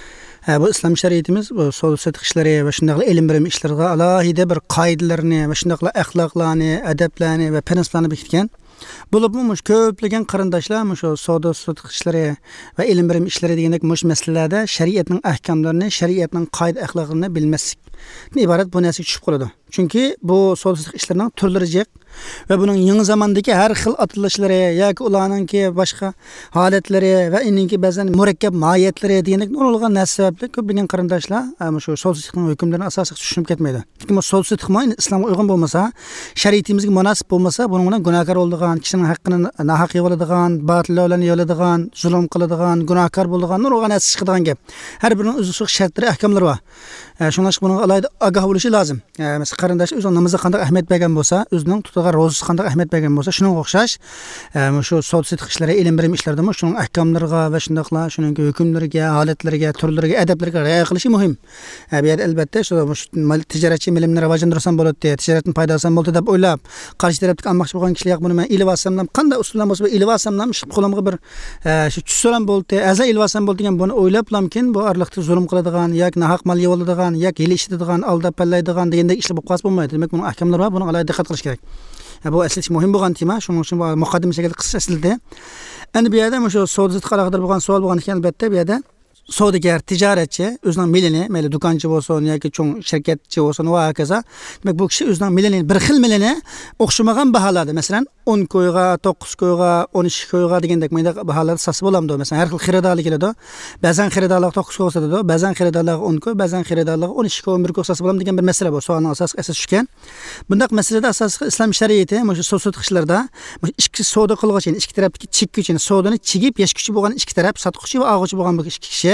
Bu islom shariatimiz bu savdo sotiq ishlari va shundaqla ilm bilim ishlarga alohida bir qoidalarni va shundaqla axloqlarni, adablarni va prinsiplarni bekitgan. Bo'lib mush ko'plagan qarindoshlar shu savdo sotiq ishlari va ilm bilim ishlari degandek mush masalalarda shariatning ahkomlarini, shariatning qoida axloqlarini bilmaslik iborat bu narsaga tushib qoladi. Chunki bu savdo sotiq ishlarining turlari jiq va buning yangi zamondagi har xil atilishlari yoki ularningki boshqa holatlari va iningki ba'zan murakkab mohiyatlari degandek nurg'ulgan narsa sababli ko'plagan qarindoshlar shu savdo sotiqning hukmlarini asosiy tushunib ketmaydi. Chunki bu savdo sotiq islomga uyg'un bo'lmasa, shariatimizga munosib bo'lmasa, buning bilan gunohkor bo'ladigan, kishining haqqini nahaq yoladigan, batillarni yoladigan, zulm qiladigan, gunohkor bo'ladigan nurg'ulgan narsa chiqadigan gap. Har birining o'ziga shartlari, ahkomlari bor. Shunga buning alohida ogoh bo'lishi lozim. Masalan, qarindosh o'z namozga qanday ahamiyat bergan bo'lsa, o'zining tutigan ro'zasiga qanday ahamiyat bergan bo'lsa, shunga o'xshash shu savdo sotiq ishlari, ilm bilim ishlarida shuning ahkomlariga va shundaqla shuning hukmlariga, holatlariga, turlariga, adablariga rioya qilishi muhim. Bu yerda albatta shu tijoratchi bilimni rivojlantirsam bo'ladi, tijoratning foydasi bo'ladi deb o'ylab, qarshi tarafga olmoqchi bo'lgan kishilar buni men ilib olsam, qanday usullar bo'lsa ilib olsam, qo'limga bir shu tushsalam bo'ldi, aza ilib olsam bo'ldi degan buni o'ylab lamkin bu orliqda zulm qiladigan yoki nahaq mol yoladigan yoki hili ishlatadigan, aldab pallaydigan degandek ishlar bo'lib qolsa bo'lmaydi. Demak, buning ahkomlari bor, buni alohida diqqat qilish kerak. Bu asli muhim bo'lgan tema, shuning uchun muqaddima shaklda qisqa aslida. Endi bu yerda shu savdo sotiq aloqador bo'lgan savol bo'lgan ekan, albatta bu yerda savdogar, tijoratchi o'zining milini, mayli do'konchi bo'lsin yoki cho'ng shirkatchi bo'lsin va hokazo. Demak, bu kishi o'zining milini, bir xil milini o'xshamagan baholarda, masalan, o'n ko'yga, to'qqiz ko'yga, o'n ikki ko'yga degandek mayda baholarda sotsa bo'lamdi. Masalan, har xil xaridorlik keladi. Ba'zan xaridorlar to'qqiz ko'y sotadi, ba'zan xaridorlar o'n ko'y, ba'zan xaridorlar o'n ikki ko'y, o'n bir ko'y sotsa bo'lamdi degan bir masala bor. Savolning asosiy asas tushgan. Bundaq masalada asosiy islom shariati shu savdo sotiq ishlarida ikki savdo qilg'uvchi, ikki tarafdagi chekuvchi, savdoni chigib yashkuchi bo'lgan ikki taraf, sotquchi va olg'uchi bo'lgan bu ikki kishi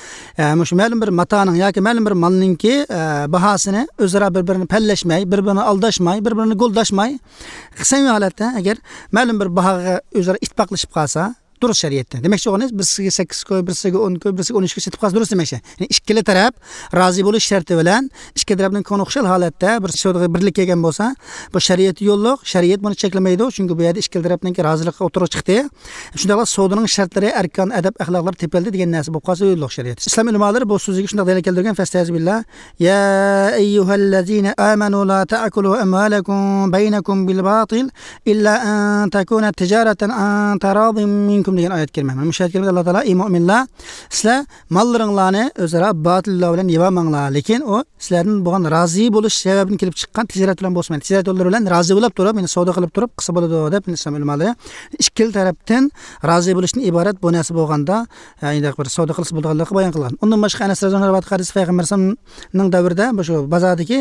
shu ma'lum bir matoning yoki ma'lum bir molningki bahosini o'zaro bir-birini pallashmay, bir-birini aldashmay, bir-birini go'ldashmay qismi holatda agar ma'lum bir bahoga o'zaro ittifoqlashib qolsa durust shariatda. Demakchi o'g'iniz birsiga sakkiz ko'y, birsiga o'n ko'y, birsiga o'n ikki ko'y setib qolsa durust demakchi. Ya'ni ikkala taraf rozi bo'lish sharti bilan ikki tarafning ko'ngil holatda bir savdoga birlik kelgan bo'lsa, bu shariat yo'lliq, shariat buni cheklamaydi, chunki bu yerda ikkala tarafning rozilikka o'tirib chiqdi. Shundaqla savdoning shartlari, arkan, adab, axloqlar tepildi degan narsa bo'lib qolsa yo'lliq shariat. Islom ulamolari bu so'ziga shunday dalil keltirgan, fastazbillah, ya ayyuhallazina amanu la ta'kulu amwalakum baynakum bil batil illa an takuna tijaratan an taradin minkum degan oyat kelmaydi. Mana shu oyat kelmaydi. Alloh taolo ey mu'minlar, sizlar mollaringlarni o'zaro batillar bilan yemanglar, lekin u sizlarning bo'lgan rozi bo'lish sababidan kelib chiqqan tijorat bilan bo'lmaydi. Tijorat yo'llari bilan rozi bo'lib turib, meni savdo qilib turib qilsa bo'ladi deb islom ulamolari ikkala tarafdan rozi bo'lishdan iborat bu narsa bo'lganda, endi bir savdo qilsa bo'lganligini bayon qilgan. Undan boshqa Anas roziyallohu anhu hadis payg'ambar sollallohu davrida shu bozordagi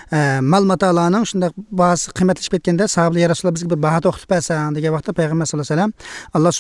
mol matolarning shunday bahosi qiymatlashib ketganda sahobalar ya Rasululloh bizga bir baho to'xtatib bersan degan vaqtda payg'ambar sollallohu alayhi vasallam Alloh subhanahu va taolo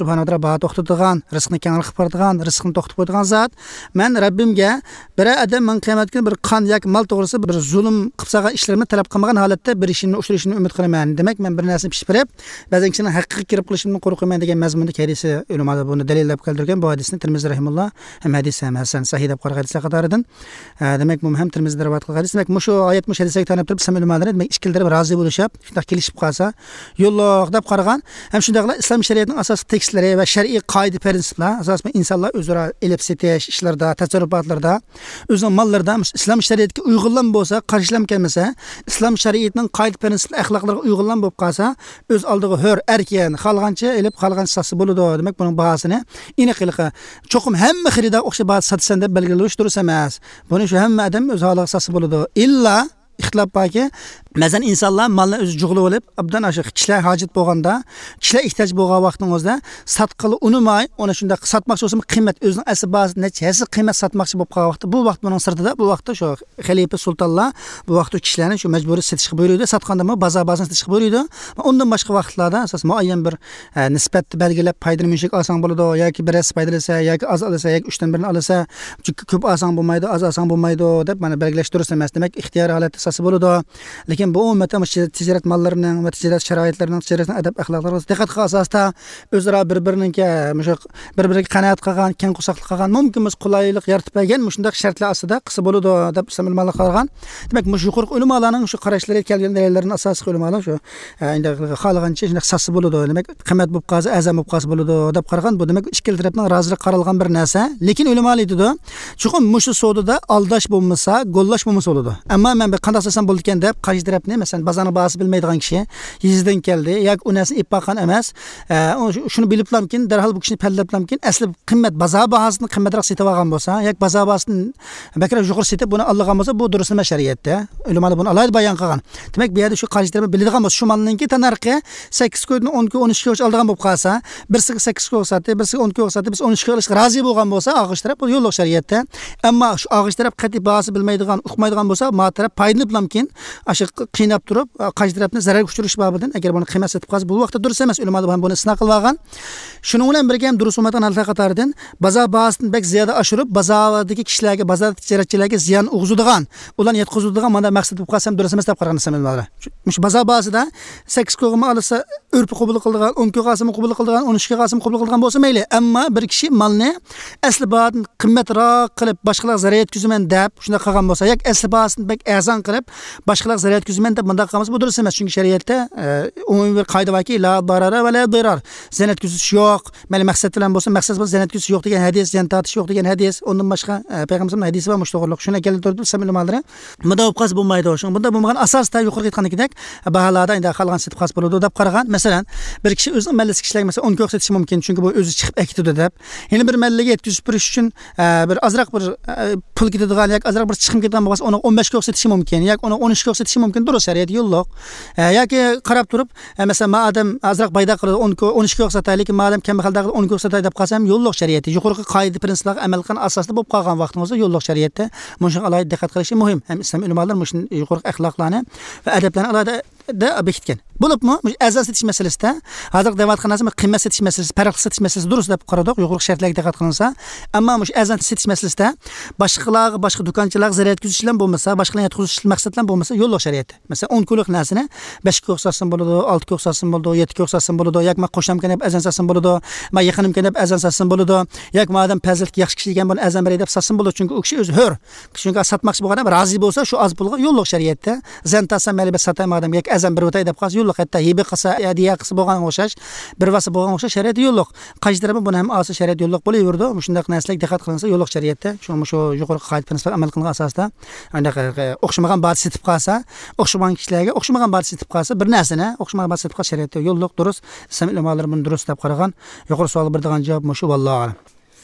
baha to'xtatadigan, rizqni kengaytirib beradigan, rizqni to'xtatib qo'yadigan zot. Men Rabbimga bir odam men qiyomat kuni bir qon yoki mal to'g'risi bir zulm qilsaga ishlarimni talab qilmagan holatda bir ishimni uchrashishini umid qilaman. Demak, men bir narsani pishib berib, ba'zan kishining haqqiga kirib qilishimdan qo'rqaman degan mazmunda hadisi ulamada buni dalillab keltirgan. Bu hadisni Tirmiziy rahimulloh ham hadis ham hasan sahih deb qaragan hadislar qatoridan. Demak, bu ham Tirmiziy rivoyat qilgan hadis. Demak, shu oyat mush hadisga tanib turib, sam ulamolar demak ikkilarga rozi bo'lishib, shunday kelishib qolsa, yo'lloq deb qaragan. Ham shundaqla islom shariatining asosiy tekstlari va shar'iy qoida prinsiplar asosan insonlar o'zaro elib setish ishlarda, tasarrufotlarda, o'zining mollarida islom shariatiga uyg'unlan bo'lsa, qarshilam kelmasa, islom shariatining qoida prinsip axloqlariga uyg'unlan bo'lib qolsa, o'z oldiga hur erkin, xalqancha elib xalqancha sasi bo'ladi. Demak, buning bahosini aniqlikqa cho'qim hamma xirida o'xshab bahos satsan deb belgilash durust emas. Buni shu hamma odam o'z holiga sasi bo'ladi. Illa ixtilof borki, masalan insonlar molni o'zi jug'lib olib, abdan o'sha kishilar hojat bo'lganda, kishilar ehtiyoj bo'lgan vaqtingizda satqili unimay, uni shunday satmoqchi bo'lsa, qiymat o'zining asl bazasi nechasi qiymat satmoqchi bo'lib qolgan vaqtda, bu vaqt buning sirtida, bu vaqtda shu xalifa sultonlar bu vaqtda kishilarni shu majburiy sotishga buyurdi, satganda ham bozor bazasini sotishga buyurdi. Undan boshqa vaqtlarda asos muayyan bir nisbatni belgilab foydani mushuk olsang bo'ladi, yoki biroz foydalasa, yoki oz olsa, yoki uchdan birini olsa, ko'p olsang bo'lmaydi, oz olsang bo'lmaydi deb mana belgilash durust emas. Demak, ixtiyor holatda sasi bo'ladi. Lekin bu ummatda tijorat mollarining va tijorat sharoitlarining, tijoratning adab axloqlariga diqqat qilgan asosda o'zaro bir-birininga mushu bir-biriga qanoat qilgan, keng qusoqlik qilgan, mumkin biz qulaylik yaratib bergan shunday shartlar ostida qilsa bo'ladi deb samilmonlik qilgan. Demak, mush yuqori ulamolarning shu qarashlari kelgan dalillarning asosiy ulamolar shu endi xohlagancha shunday qisasi bo'ladi. Demak, qiymat bo'lib qolsa, azam bo'lib qolsa bo'ladi deb qaragan. Bu demak ikki tarafdan rozilik qaralgan bir narsa. Lekin ulamolar dedi, chuqur mush savdoda aldash bo'lmasa, go'llash bo'lmasa bo'ladi. Ammo men bir qanday qilsam bo'ldi ekan deb qarshi tarafni, masalan, bozorni bahosini bilmaydigan kishi yizdan keldi, yoki u narsani ipaqan emas, shuni biliblamkin, darhol bu kishini pallablamkin, asli qimmat bozor bahosini qimmatroq sotib olgan bo'lsa, yoki bozor bahosini bakra yuqori sotib buni olgan bo'lsa, bu durust emas shariatda. Ulamolar buni alohida bayon qilgan. Demak, bu yerda shu qarshi tarafni biladigan bo'lsa, shu malninki tanarqi sakkiz ko'dan o'n ko'dan o'n uch ko'ga oldigan bo'lib qolsa, birsiga sakkiz ko'ga sotdi, birsiga o'n ko'ga sotdi, biz o'n uch ko'ga olishga rozi bo'lgan bo'lsa, og'ish taraf bu yo'lliq shariatda. Ammo shu og'ish taraf qat'iy bahosi bilmaydigan, uqmaydigan bo'lsa, ma taraf foydalanib lamkin, ashi qiynab turib, qarshi tarafni zarar uchtirish babidan agar buni qiymat sotib qolsa, bu vaqtda durust emas. Ulamolar ham buni istisno qilib olgan. Shuning bilan birga ham durust bo'lmagan holatlar qatoridan bozor bahosini bek ziyoda oshirib, bozordagi kishilarga, bozor tijoratchilarga ziyon uyg'izadigan, ularni yetkazadigan mana maqsad bo'lib qolsa ham durust emas deb qaragan samilmonlar. Mush bozor bahosida sakkiz ko'g'imi olsa, urfi qabul qiladigan, o'n ko'g'asini qabul qiladigan, o'n uch ko'g'asini qabul qiladigan bo'lsa mayli. Ammo bir kishi malni asli bahodan qimmatroq qilib, boshqalarga zarar yetkazaman deb shunday qilgan bo'lsa, yoki asli bahosini bek arzon qilib, boshqalarga zarar yetkazman deb bunday qilamiz, bu durust emas. Chunki shariatda umumiy bir qoida borki, la darara va la dirar. Zarar yetkazish yo'q. Mana maqsad bilan bo'lsa, maqsad bilan zarar yetkazish yo'q degan hadis, zarar tortish yo'q degan hadis, undan boshqa payg'ambarning hadisi va mushtag'irlik. Shuna keltirib samilmonlar bunda o'qas bo'lmaydi. Shun bunda bo'lmagan asosda yuqori aytganidek baholarda endi xalqan sitib qas bo'ladi deb qaragan. Masalan, bir kishi o'zining mallasi kishilarga masalan o'n ko'k setishi mumkin, chunki bu o'zi chiqib ekitdi deb. Yana bir mallaga yetkazib berish uchun bir azroq bir pul ketadigan yoki azroq bir chiqim ketadigan bo'lsa, uni o'n besh ko'k setishi mumkin, yoki uni o'n uch ko'k setishi mumkin. Durust shariat yo'lliq. Yoki qarab turib, masalan, ma odam azroq bayda qiladi, o'n uch ko'k sotadi, lekin ma odam kambalda qiladi, o'n ko'k sotadi deb qolsam, yo'lliq shariat. Yuqorqi qoida prinsiplarga amal qilgan asosida bo'lib qolgan vaqtingizda yo'lliq shariatda mushun alohida diqqat qilish muhim. Ham islom ulamolar mushun yuqorqi axloqlarni va adablarni alohida da bekitgan. Bo'libmi? Azon setish masalasida, hozir da'vatxonasi qiymat setish masalasi, farqli setish masalasi durust deb qaradik, yuqorqi shartlarga diqqat qilinsa, ammo mush azon setish masalasida boshqalarga, boshqa do'konchilarga zarar yetkazish bilan bo'lmasa, boshqalarga yetkazish maqsad bilan bo'lmasa, yo'lliq shariatda. Masalan, o'n kunlik narsani besh ko'k sotsin bo'ladi, olti ko'k sotsin bo'ladi, yetti ko'k sotsin bo'ladi, yoki men qo'shnimga deb azon sotsin bo'ladi, men yaqinimga deb azon sotsin bo'ladi, yoki men odam fazilat yaxshi kishi ekan, buni azon beray deb sotsin bo'ladi, chunki u kishi o'zi hur. Chunki sotmoqchi bo'lgan odam rozi bo'lsa, shu oz pulga yo'lliq shariatda. Zan tasam mayli bir sotayman odam, yoki azon bir o'tay deb qolsa, yo'lliq hatto hiba qilsa, hadiya qilsa bo'lgan o'xshash, bir vasi bo'lgan o'xshash shariat yo'lliq. Qaysi tarafdan buni ham asosiy shariat yo'lliq bo'laverdi. Shunday narsalarga diqqat qilinsa, yo'lliq shariatda, shu shu yuqori qoida prinsiplarga amal qilingan asosda, anaqa o'xshamagan ba'zi setib qolsa, o'xshamagan kishilarga o'xshamagan ba'zi setib qolsa, bir narsani o'xshamagan ba'zi setib qolsa shariatda yo'lliq, durust. Islom ulamolar buni durust deb qaragan. Yuqori savol berdigan javob mushu vallohu alam.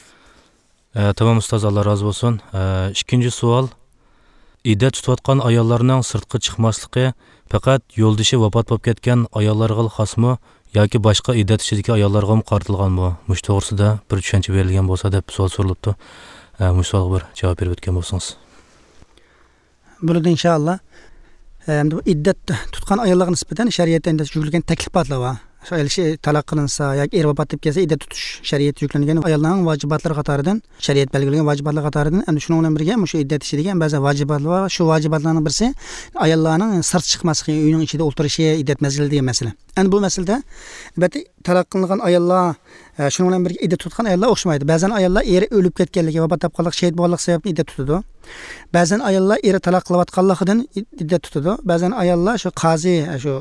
Tamam ustoz, Alloh rozi bo'lsin. Ikkinchi savol: iddat tutayotgan ayollarning sirtqa chiqmasligi faqat yo'ldishi vafot bo'lib ketgan ayollarga xosmi yoki boshqa iddat ichidagi ayollarga ham qaratilganmi? Mush to'g'risida bir tushuncha berilgan bo'lsa deb savol so'ralibdi. Mush savolga bir javob berib o'tgan bo'lsangiz. Burada inshaalloh endi iddat tutgan ayollarga nisbatan shariatda endi jurilgan taklifotlar bor. ayol kishi taloq qilinsa yoki er vafot etib kelsa iddat tutish shariat yuklangan ayollarning vojibatlari qatoridan shariat belgilagan vojibatlar qatoridan ana shuning bilan birga shu iddat ishi degan ba'zi vojibatlar bor. Shu vojibatlarning birisi ayollarning sirt chiqmasligi, uyning ichida o'tirishi iddat mazgili degan masala. Ana bu masalada albatta taloq qilingan ayollar shuning bilan birga iddat tutgan ayollar o'xshamaydi. Ba'zan ayollar eri o'lib ketganligi, vafot topganlik, shahid bo'lganlik sababli iddat tutadi. Ba'zan ayollar eri taloq qilayotganligidan iddat tutadi. Ba'zan ayollar shu qozi shu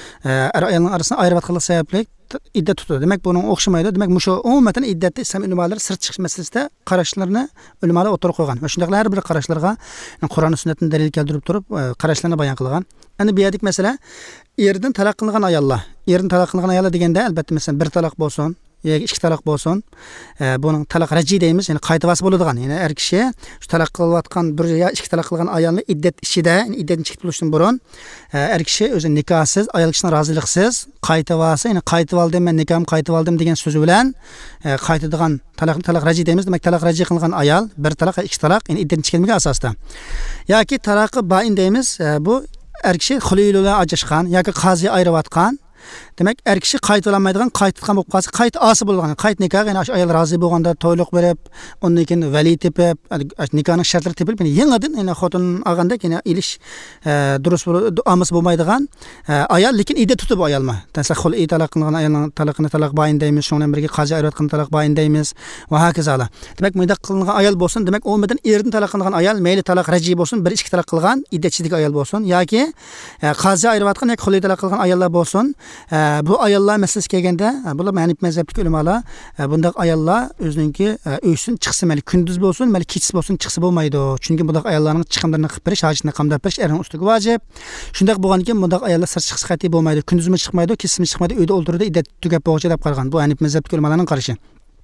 er ayolning arasini ayirayotganlik sababli iddat tutadi. Demak, buning o'xshamaydi. Demak, shu umuman iddatda islom ulamolar sirt chiqish masalasida qarashlarni ulamolar o'tirib qo'ygan. Va shundaqlar har bir qarashlarga Qur'on va sunnatdan dalil keltirib turib, qarashlarni bayon qilgan. Endi bu yerdik masala erdan taloq qilingan ayollar. Erdan taloq qilingan ayollar deganda albatta masalan bir taloq bo'lsin, yoki ikki taloq bo'lsin, buning taloq raji deymiz, ya'ni qaytavasi bo'ladigan. Ya'ni er kishi shu taloq qilayotgan bir yo ikki taloq qilgan ayolni iddat ishida, ya'ni iddatdan chiqib bo'lishdan burun er kishi o'zi nikohsiz, ayol kishining roziliksiz qaytavasi, ya'ni qaytib oldim, men nikohim qaytib oldim degan so'zi bilan qaytadigan taloq taloq raji deymiz. Demak, taloq raji qilingan ayol bir taloq, ikki taloq, ya'ni iddatdan chiqilmagan asosda. Yoki taloqi bain deymiz, bu er kishi xuliyli bilan ajrashgan yoki qozi ayirayotgan. Demak, er kishi qayta olmaydigan, qaytitgan bo'lib qolsa, qayt osi bo'lgan, qayt nikoh, ya'ni ayol rozi bo'lganda to'yliq berib, undan keyin vali tepib, nikohning shartlari tepilib, yangidan ya'ni xotin olganda, ya'ni ilish durust amis bo'lmaydigan ayol, lekin iddat tutib ayolma. Tasal xul taloq qilingan ayolning taloqini taloq bayin deymiz, shundan birga qozi ayirayotgan taloq bayin deymiz va hokazolar. Demak, bunda qilingan ayol bo'lsin, demak, umuman erdan taloq qilingan ayol, mayli taloq raji bo'lsin, bir ikki taloq qilgan iddatchilik ayol bo'lsin yoki qozi ayirayotgan yoki xul taloq qilgan ayollar bo'lsin. Bu ayollar masalasi kelganda, bular Hanif mazhabidagi ulamolar bunday ayollar o'zininki uysin chiqsa, mayli kunduz bo'lsin, mayli kechasi bo'lsin chiqsa bo'lmaydi. Chunki bunday ayollarning chiqimlarini qilib berish, hojatini qamdab berish erning ustiga vojib. Shunday bo'lgandan keyin bunday ayollar sir chiqsa qat'iy bo'lmaydi, kunduzmi chiqmaydi, kechasimi chiqmaydi, uyda o'ltiradi, iddat tugab bo'g'icha deb qaragan. Bu Hanif mazhabidagi ulamolarning qarashi.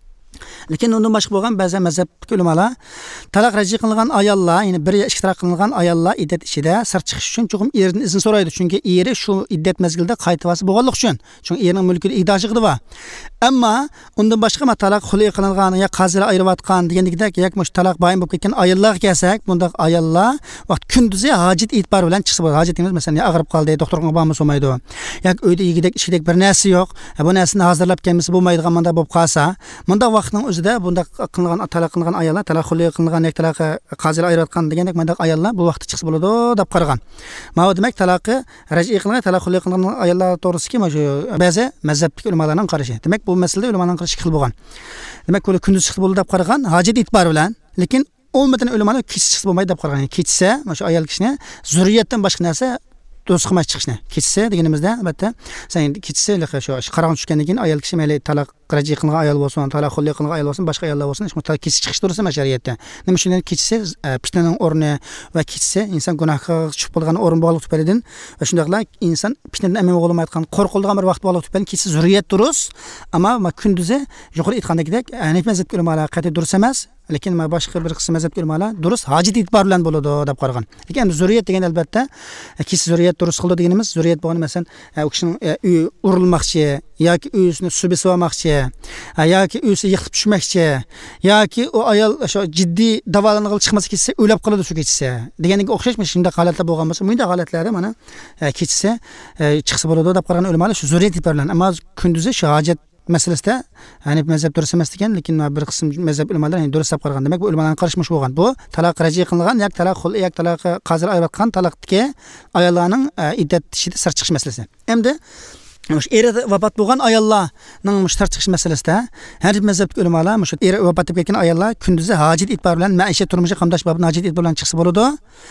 Lekin undan boshqa bo'lgan ba'zi mazhabdagi ulamolar taloq raji qilingan ayollar, ya'ni bir yo ikki taloq qilingan ayollar iddat ishida sir chiqish uchun cho'qim erdan izn so'raydi. Chunki eri shu iddat mazgilida qaytavasi bo'lganlik uchun. Chunki erining mulkida ig'doshig'i bor. Ammo undan boshqa ma taloq xuli qilingan yoki qazira ayirayotgan degandek yoki mush taloq bayin bo'lib ketgan ayollarga kelsak, bunda ayollar vaqt kunduzi hojat e'tibor bilan chiqsa bo'ladi. Hojat emas, masalan, og'rib qoldi, doktorga bormasa bo'lmaydi. Yoki uyda yegidek ishidek bir narsa yo'q, bu narsani hozirlab kelmasa bo'lmaydigan manda bo'lib qolsa, bunda vaqtning o'zida bunda qilingan taloq qilingan ayollar, taloq xuli qilingan yoki taloq qazira ayirayotgan degandek manda ayollar bu vaqtda chiqsa bo'ladi deb qaragan. Mana demak taloqi raji qilingan, taloq xuli qilingan ayollar to'g'risida mana shu ba'zi mazhabdagi ulamolarning qarashi. Demak, bu masalada ulamolarning qarashi xil bo'lgan. Demak, bu kunduz chiqib bo'ldi deb qaragan, hojat e'tibor bilan, lekin umuman ulamolar kech chiqsa bo'lmaydi deb qaragan. Kechsa, mana shu ayol kishini zurriyatdan boshqa narsa do'st qilmay chiqishni. Kechsa deganimizda albatta, sen kechsa shu qarang tushgandan keyin ayol kishi mayli taloq raji qilingan ayol bo'lsin, taloq xulli qilingan ayol bo'lsin, boshqa ayollar bo'lsin, shunday kechsa chiqish to'g'risida shariatda. Nima shundan kechsa fitnaning o'rni va kechsa inson gunohga tushib qolgan o'rin bog'liq tufaylidan va shundaqlar inson fitnadan amin bo'lmayotgan, qo'rqiladigan bir vaqt bog'liq tufaylidan kechsa zurriyat durust, ammo kunduzi yuqori aytgandagidek Hanif mazhabidagi ulamolar qat'iy durust emas. Lekin ma boshqa bir qism mazhabga ulamolar durust hojat e'tibor bilan bo'ladi deb qaragan. Lekin zurriyat degan albatta kechsa zurriyat durust qildi deganimiz, zurriyat bo'lgan masalan u kishining uyi urilmoqchi yoki uyisini subisi olmoqchi yoki uyisi yiqilib tushmoqchi yoki u ayol o'sha jiddiy davolanib chiqmasa ketsa o'lab qoladi shu kechsa deganiga o'xshashmi? Shunday holatlar bo'lgan bo'lsa, bunday holatlarda mana kechsa chiqsa bo'ladi deb qaragan ulamolar shu zurriyat e'tibor bilan, ammo kunduzi shu hojat masalasida Hanif mazhab durust emas ekan, lekin bir qism mazhab ulamolar durust deb qaragan. Demak, bu ulamolarning qarashmish bo'lgan. Bu taloq raji qilingan yoki taloq xul yoki taloq qazir ayirayotgan taloqdagi ayollarning iddat ishida sir chiqish masalasi. Endi mush eri vafot bo'lgan ayollarning mushtar chiqish masalasida Hanif mazhabidagi ulamolar mush eri vafot etib ketgan ayollar kunduzi hojat e'tibor bilan maishat turmushi qamdash babida hojat e'tibor bilan chiqsa bo'ladi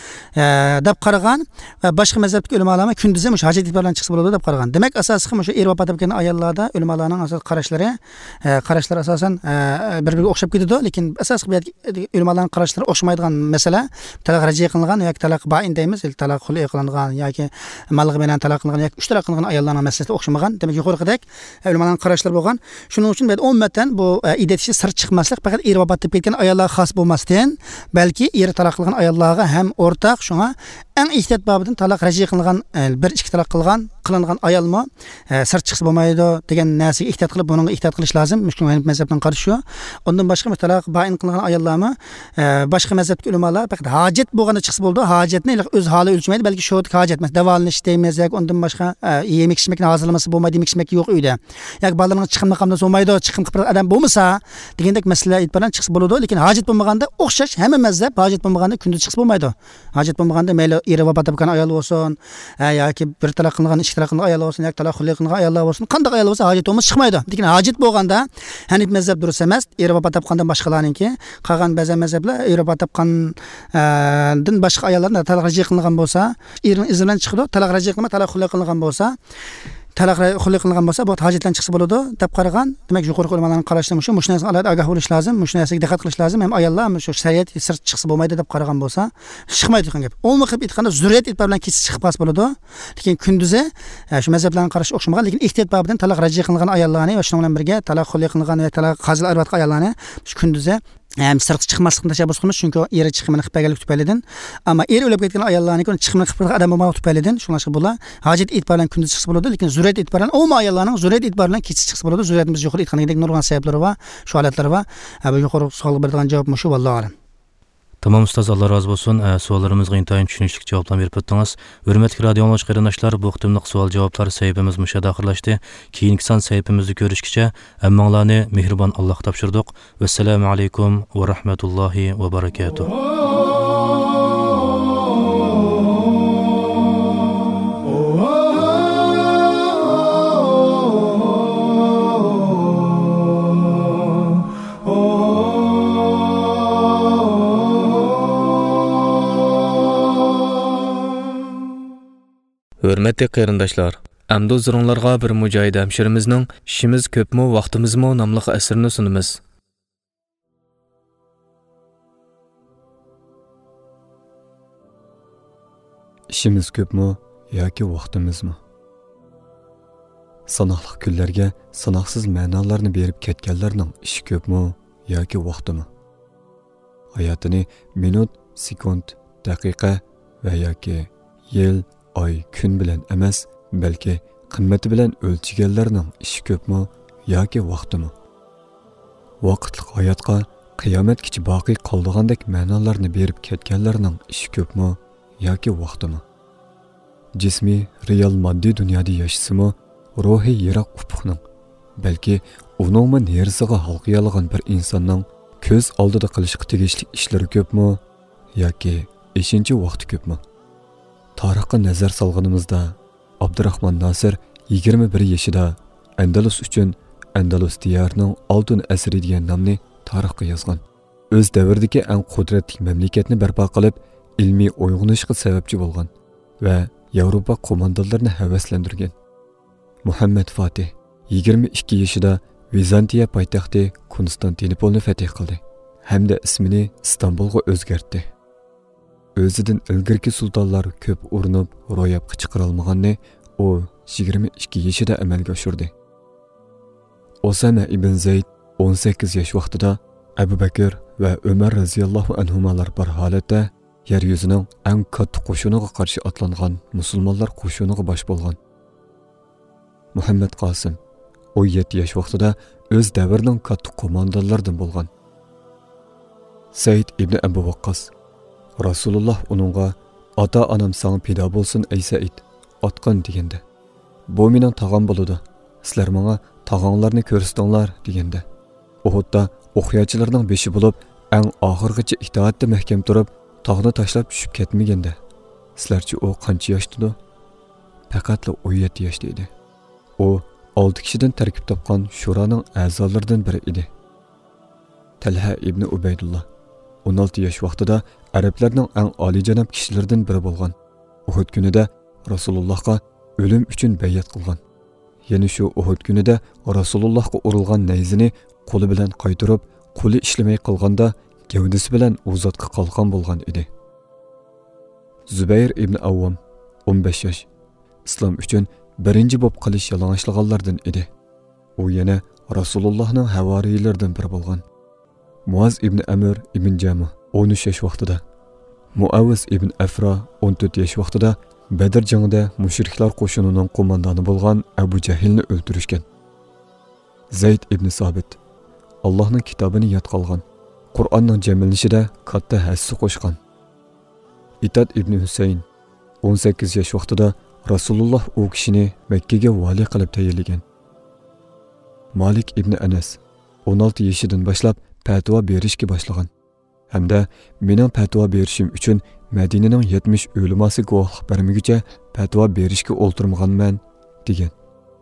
deb qaragan va boshqa mazhabdagi ulamolar kunduzi mush hojat e'tibor bilan chiqsa bo'ladi deb qaragan. Demak, asosiy mush eri vafot etib ketgan ayollarda ulamolarning asos qarashlari qarashlar asosan bir-biriga o'xshab ketadi, lekin asosiy ulamolarning qarashlari o'xshamaydigan masala taloq raji qilingan yoki taloq bain deymiz, taloq xuli qilingan yoki malg'i bilan taloq qilingan yoki uch taloq qilingan ayollarning masalasi o'xshamagan. Demak, yuqoridagidek ulamolarning qarashlari bo'lgan. Shuning uchun bu umuman bu iddat ishi sir chiqmaslik faqat er vafot etib ketgan ayollarga xos bo'lmasdan, balki er taloq qilgan ayollarga ham o'rtaq. Shunga eng ehtiyot babidan taloq raji qilingan bir ikki taloq qilgan qilingan ayolmi sir chiqsa bo'lmaydi degan narsaga ehtiyot qilib, bunga ehtiyot qilish lozim. Mushkul Hanif mazhabdan qarash shu. Undan boshqa taloq bayin qilingan ayollarmi boshqa mazhabdagi ulamolar faqat hojat bo'lganda chiqsa bo'ldi. Hojatni o'z holi o'lchamaydi, balki shu hojat emas, davolanish deymiz yoki undan boshqa yemek ichmakni hozir qilmasa bo'lmaydi demoqchimak yo'q uyda. Yoki bolalarning chiqimni qilmasa bo'lmaydi, chiqim qilib odam bo'lmasa degandek masala aytib chiqsa bo'ladi, lekin hojat bo'lmaganda o'xshash hamma mazhab hojat bo'lmaganda kunduz chiqsa bo'lmaydi. Hojat bo'lmaganda mayli eri vafot etgan ayol bo'lsin, yoki bir talaq qilingan, ikki talaq qilingan ayol bo'lsin, yoki talaq qilingan ayollar bo'lsin, qanday ayol bo'lsa hojat bo'lmasa chiqmaydi. Lekin hojat bo'lganda Hanif mazhab durust emas, eri vafot etgandan boshqalarningki, qolgan ba'zi mazhablar eri vafot etgandan boshqa ayollarni talaq raji qilingan bo'lsa, erining izi bilan chiqadi, talaq raji qilma, talaq xulli qilingan bo'lsa, talaq xulli qilingan bo'lsa, bu hojatdan chiqsa bo'ladi deb qaragan. Demak, yuqori ulamolarning qarashlari shu, mushunasi alohida ogoh bo'lish lozim, mushunasiga diqqat qilish lozim. Ham ayollar shu shariat sir chiqsa bo'lmaydi deb qaragan bo'lsa, chiqmaydi degan gap. Umumiy qilib aytganda zurriyat e'tibor bilan kechib chiqib qolsa bo'ladi. Lekin kunduzi shu mazhablarning qarashi o'xshamagan, lekin ehtiyot babidan talaq raji qilingan ayollarni va shuning bilan birga talaq xulli qilingan va talaq qazil arvatgan ayollarni shu kunduzi hem sirtqa chiqmaslikni tashabbus qilamiz, chunki eri chiqimini qilib berganlik tufaylidan. Ammo eri o'lib ketgan ayollarning chiqimini qilib bergan odam bo'lmagani tufaylidan shunga bular hojat e'tibor bilan kunduz chiqsa bo'ladi, lekin zurriyat e'tibor bilan o'ma ayollarning zurriyat e'tibor bilan kechib chiqsa bo'ladi. Zurriyatimiz yuqori aytganidek nurg'on sabablari va shu holatlari va bu yuqori savol beradigan javob shu, vallohu alam. Tamam ustoz, Allah razı olsun. E, suallarimizga intayin tushunishli javoblar berib o'tdingiz. Hurmatli radio anglag'ich qarindoshlar, bu qitimliq savol javoblar sayfimiz mushada oxirlashdi. Keyingi son sayfimizni ko'rishgacha hammanglarni mehribon Alloh topshirdik. Assalomu alaykum va rahmatullohi va barakatuh. Hürmetli qarindoshlar, amdu zurunglarga bir mujohid hamshirimizning ishimiz ko'pmi, vaqtimizmi nomli asrini sunamiz. İşimiz ko'pmi yoki vaqtimizmi? Sanoqli kunlarga sanoqsiz ma'nolarni berib ketganlarning ishi ko'pmi yoki vaqtimi? Hayotini minut, sekund, daqiqa va yoki yil, ay, kun bilan emas, balki qimmati bilan o'lchiganlarning ishi ko'pmi yoki vaqtimi? Vaqtli hayotga qiyomatgacha boqiy qoldigandek ma'nolarni berib ketganlarning ishi ko'pmi yoki vaqtimi? Jismi real moddiy dunyoda yashasimi, ruhiy yiroq ufuqning, balki uningmi nersiga halqiy olgan bir insonning ko'z oldida qilishga tegishli ishlari ko'pmi yoki eshinchi vaqti ko'pmi? Tarixga nazar solganimizda Abdurahmon Nasir yigirma bir yoshida Andalus uchun Andalus diyarining oltin asri degan nomni tarixga yozgan. O'z davridagi eng qudratli mamlakatni barpo qilib, ilmiy uyg'unishga sababchi bo'lgan va Yevropa qo'mondonlarini havaslantirgan. Muhammad Fatih yigirma ikki yoshida Vizantiya poytaxti Konstantinopolni fath qildi hamda ismini Istanbulga o'zgartdi. O'zidan ilgirki sultonlar ko'p urinib ro'yobga chiqarolmaganni u yigirma ikki yoshida amalga oshirdi. Osama ibn Zayd o'n sakkiz yosh vaqtida Abu Bakr va Umar radhiyallohu anhumalar bir holatda yer yuzining eng katta qo'shiniga qarshi otlangan musulmonlar qo'shiniga bosh bo'lgan. Muhammad Qosim o'n yetti yosh vaqtida o'z davrining katta qo'mondonlaridan bo'lgan. Said ibn Abu Waqqas Rasululloh uningga ota-onam sana pido bo'lsin ey Said, otqin deganda. Bu mening tog'am bo'ladi. Sizlar menga tog'onglarni ko'rsatinglar deganda. Uhudda o'qiyotchilarning beshi bo'lib, eng oxirgacha itoatda mahkam turib, tog'ni tashlab tushib ketmaganda. Sizlarchi u qancha yoshda? Faqat o'n yetti yoshda edi. U olti kishidan tarkib topgan Shuraning a'zolaridan biri edi. Talha ibn Ubaydullah o'n olti yosh vaqtida arablarning eng oliyjanob kishilaridan biri bo'lgan. Uhud kunida Rasulullohga o'lim uchun bay'at qilgan. Yana shu Uhud kunida Rasulullohga urilgan nayzini qo'li bilan qaytirib, qo'li ishlamay qolganda gavdasi bilan u zotga qalqon bo'lgan edi. Zubayr ibn Avvam o'n besh yosh. Islom uchun birinchi bo'lib qilish yalang'ochlaganlardan edi. U yana Rasulullohning havoriylaridan biri bo'lgan. Muaz ibn Amr ibn Jama o'n uch yosh vaqtida, Muaviz ibn Afra o'n to'rt yosh vaqtida Badr jangida mushriklar qo'shinining qo'mondoni bo'lgan Abu Jahilni o'ldirishgan. Zayd ibn Sabit Allohning kitobini yod qolgan, Qur'onning jamlanishida katta hassa qo'shgan. Itad ibn Husayn o'n sakkiz yosh vaqtida Rasululloh u kishini Makkaga vali qilib tayinlagan. Malik ibn Anas o'n olti yoshidan boshlab fatvo berishga boshlagan. Hamda mening fatvo berishim uchun Madinaning yetmish ulamosi guvohlik bermaguncha fatvo berishga o'ltirmaganman degan.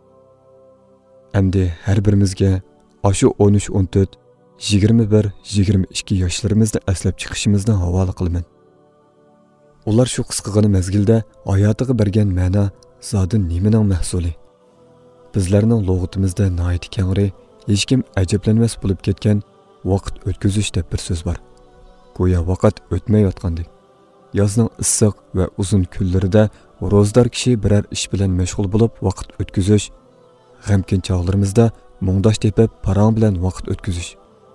Endi har birimizga ashu o'n uch o'n to'rt, yigirma bir yigirma ikki yoshlarimizni aslab chiqishimizni havola qilaman. Ular shu qisqagina mezgilda hayotiga bergan ma'no zodi nimaning mahsuli? Bizlarning lug'atimizda nihoyat kengri, hech kim ajablanmas bo'lib ketgan vaqt o'tkazish deb bir so'z bor. Go'yo vaqt o'tmayotgandek. Yozning issiq va uzun kunlarida ro'zdor kishi biror ish bilan mashg'ul bo'lib vaqt o'tkazish, g'amkin chog'larimizda mungdosh tepib parang bilan vaqt o'tkazish.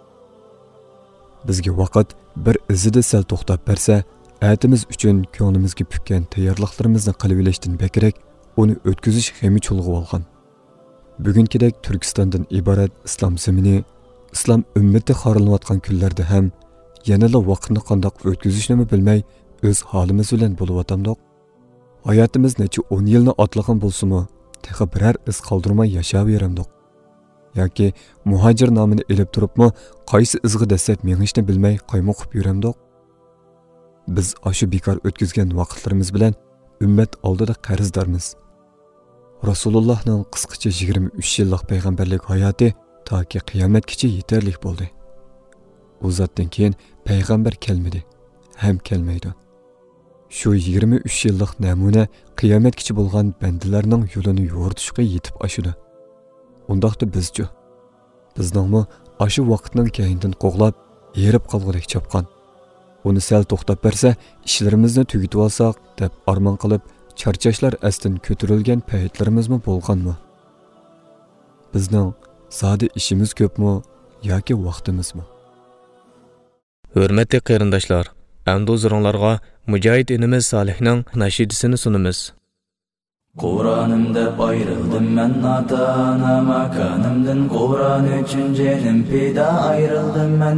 Bizga vaqt bir izida sal to'xtab bersa, aytimiz uchun ko'nglimizga pukkan tayyorliklarimizni qilib olishdan bekrak uni o'tkazish g'ami chulg'ib olgan. Bugünkidek Turkistondan iborat islom zamini, islom ummati xorlanayotgan kunlarda ham yanada vaqtni qandoq o'tkazishni bilmay o'z holimiz bilan bo'lib o'tamdiq. Hayotimiz necha o'n yilni otlagan bo'lsa-mu, texi biror iz qoldirmay yashab yeramdiq. Yoki muhojir nomini elib turibmi, qaysi izga desab mengishni bilmay qaymoqib yuramdiq. Biz ashu bekor o'tkazgan vaqtlarimiz bilan ummat oldida qarzdormiz. Rasulullohning qisqacha yigirma uch yillik payg'ambarlik hayoti toki qiyomatgacha yetarli bo'ldi. U zotdan keyin payg'ambar kelmadi, ham kelmaydi. Shu yigirma uch yillik namuna qiyomatgacha bo'lgan bandalarning yo'lini yo'rtishga yetib oshidi. Undaqda bizchi bizningmi ashu vaqtning keyindan qo'g'lab, yerib qolg'idek chopqan. Uni sal to'xtab bersa, ishlarimizni tugatib olsak deb armon qilib, charchashlar astin ko'tarilgan paytlarimizmi bo'lganmi? Bizning zodi ishimiz ko'pmi yoki vaqtimizmi? Hurmatli qarindoshlar, endi o'zinglarga Mujohid inimiz Solihning nashidasini sunamiz. Qur'onim deb ayrıldım men ata-ana makanimdan, Qur'on uchun jenim pida ayrıldım men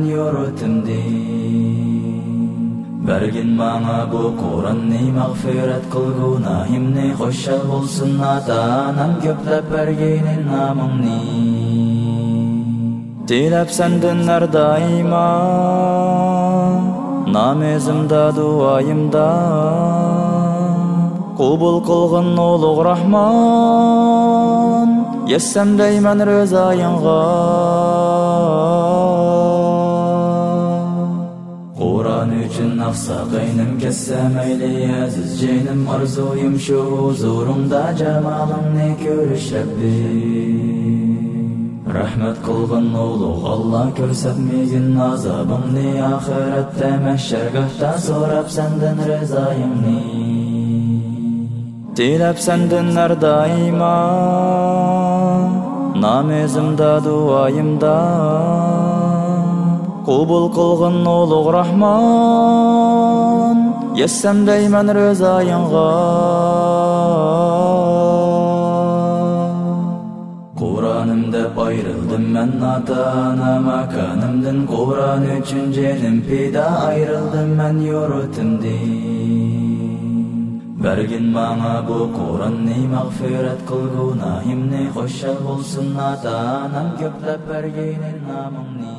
yurtimdan. Bergin bana bu Qur'onni mag'firat qil, gunohimni xo'shal bo'lsin ata-anam ko'plab berginin namingni. Tilab sendan har doimo namazimda duoyimda Qubul qilgin ulug' Rahman, yessam deyman rizoyingga. Qur'on uchun nafsa qaynim kessa mayli aziz jinim, arzuyim shu huzurumda jamolingni ko'rish Rabbim. Rahmat qilgin ulug' Alloh, ko'rsatmagin azobimni oxiratda, mahshargohda so'rab sendan rizoyingni. Tilab sendan har doimo namazimda duoyimda Qubul qilgin ulug' Rahman, yessam deyman rizoyingga. Qur'onim deb ayrıldım men ata-ana makanimdan, Qur'on uchun jenim pida ayrıldım men yurtimdan. Bergin bana bu Qur'onni mag'firat qil, gunohimni xo'shal bo'lsin ata-anam ko'plab berginin namingni.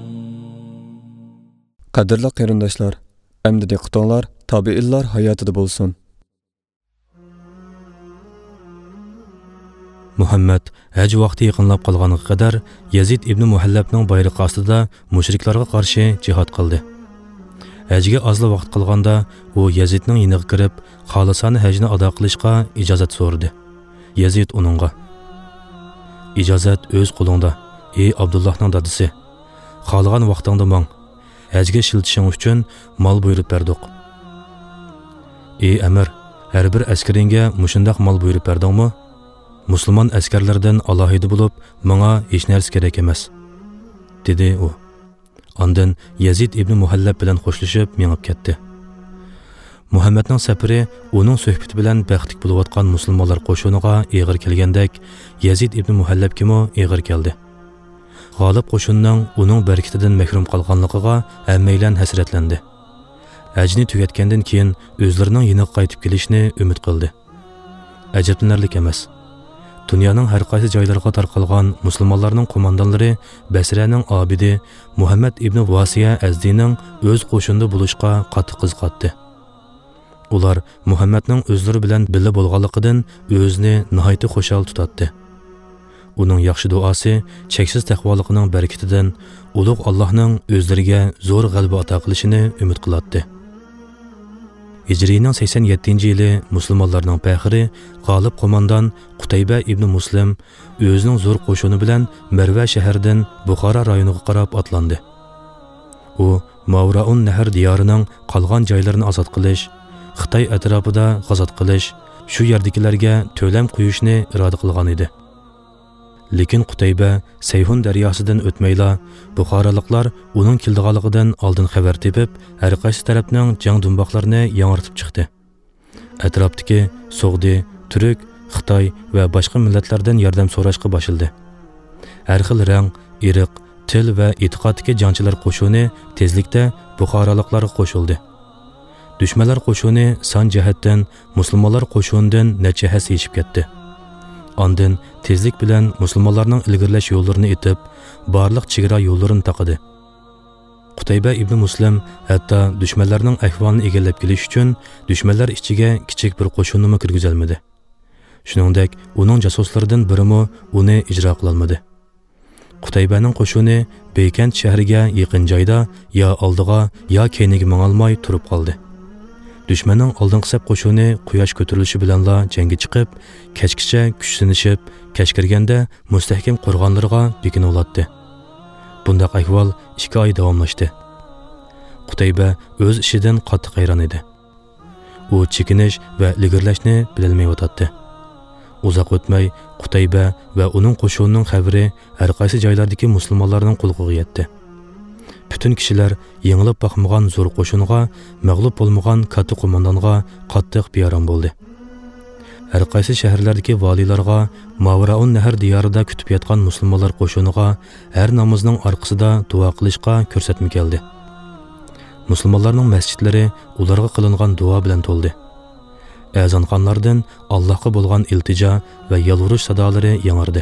Qadrli qarindoshlar, endi diqqatinglar tabiinlar hayotida bo'lsin. Muhammad haj vaqti yaqinlab qolganiga qadar Yazid ibn Muhallabning bayrog'i ostida mushriklarga qarshi jihad qildi. Hajga ozli vaqt qolganda u Yazidning yiniga kirib, xolisona hajni ado qilishga ijozat so'radi. Yazid uningga: "Ijozat o'z qo'lingda, ey Abdullohning dadisi. Xohlagan vaqtingda mang. Hajga shiltishing uchun mol buyurib berdik." "Ey amir, har bir askaringga mushundaq mol buyurib berdingmi? Musulmon askarlardan alohida bo'lib, menga hech narsa kerak emas," dedi u. Ondan Yazid ibn Muhallab bilan xo'shlashib mengib ketdi. Muhammadning safari uning suhbati bilan baxtlik bo'layotgan musulmonlar qo'shiniga eg'ir kelgandek, Yazid ibn Muhallabga eg'ir keldi. G'olib qo'shinning uning barakatidan mahrum qolganligiga hammaylan hasratlandi. Hajni tugatgandan keyin o'zlarining yiniga qaytib kelishni umid qildi. ajablanarli emas. Dunyoning har qaysi joylariga tarqalgan musulmonlarning qo'mondonlari Basraning obidi Muhammad ibn Vasiya Azdining o'z qo'shinida bo'lishga qattiq qiziqatdi. Ular Muhammadning o'zlari bilan birga bo'lganligidan o'zini nihoyat xushal tutatdi. Uning yaxshi duosi cheksiz taqvoligining barakatidan ulug' Allohning o'zlariga zo'r g'alaba ato qilishini umid qilatdi. Hijriyning sakson yettinchi yili musulmonlarning faxri g'olib qo'mondon Qutayba ibn Muslim o'zining zo'r qo'shini bilan Marva shahridan Buxoro rayoniga qarab otlandi. U Mavraun Nahar diyorining qolgan joylarini ozod qilish, Xitoy atrofida g'azot qilish, shu yerdagilarga to'lam qo'yishni iroda qilgan edi. Lekin Qutayba Sayhun daryosidan o'tmayla Buxoroliklar uning keldiganligidan oldin xabar tepib, har qaysi tarafning jang dumboqlarini yangirtib chiqdi. Atrofdagi So'g'di, Turk, Xitoy va boshqa millatlardan yordam so'rashga boshildi. Har xil rang, irq, til va e'tiqoddagi jangchilar qo'shini tezlikda Buxoroliklarga qo'shildi. Dushmanlar qo'shini son jihatdan musulmonlar qo'shinidan necha has yeshib ketdi. Ondan tezlik bilan musulmonlarning ilgirlash yo'llarini etib, barliq chegara yo'llarini taqidi. Qutayba ibn Muslim hatto dushmanlarning ahvolini egallab kelish uchun dushmanlar ichiga kichik bir qo'shinni kirgizolmadi. Shuningdek, uning jasuslaridan birimi uni ijro qila olmadi. Qutaybaning qo'shini Beykant shahriga yaqin joyda yo oldiga yo keyniga mangolmay turib qoldi. Düşmanın oldingi saf qo'shini quyosh ko'tarilishi bilanla jangga chiqib, kechgacha kuch sinishib, kech kirganda mustahkam qo'rg'onlarga bekinib oladi. Bundaq ahvol ikki oy davomlashdi. Qutayba o'z ishidan qattiq hayron edi. U chekinish va ilgirlashni bilolmay o'tadi. Uzoq o'tmay Qutayba va uning qo'shinining xabari har qaysi joylardagi musulmonlarning quloqiga yetdi. Bütün kişiler yengilib baxmagan zo'r qo'shinga, mag'lub bo'lmagan katta qo'mondonga qattiq biyaron bo'ldi. Har qaysi shaharlardagi valilarga, Mavraun Nahar diyorida kutib yotgan musulmonlar qo'shiniga har namozning orqasida duo qilishga ko'rsatma keldi. Musulmonlarning masjidlari ularga qilingan duo bilan to'ldi. Azonxonlardan Allohga bo'lgan iltijo va yalvurish sadolari yangradi.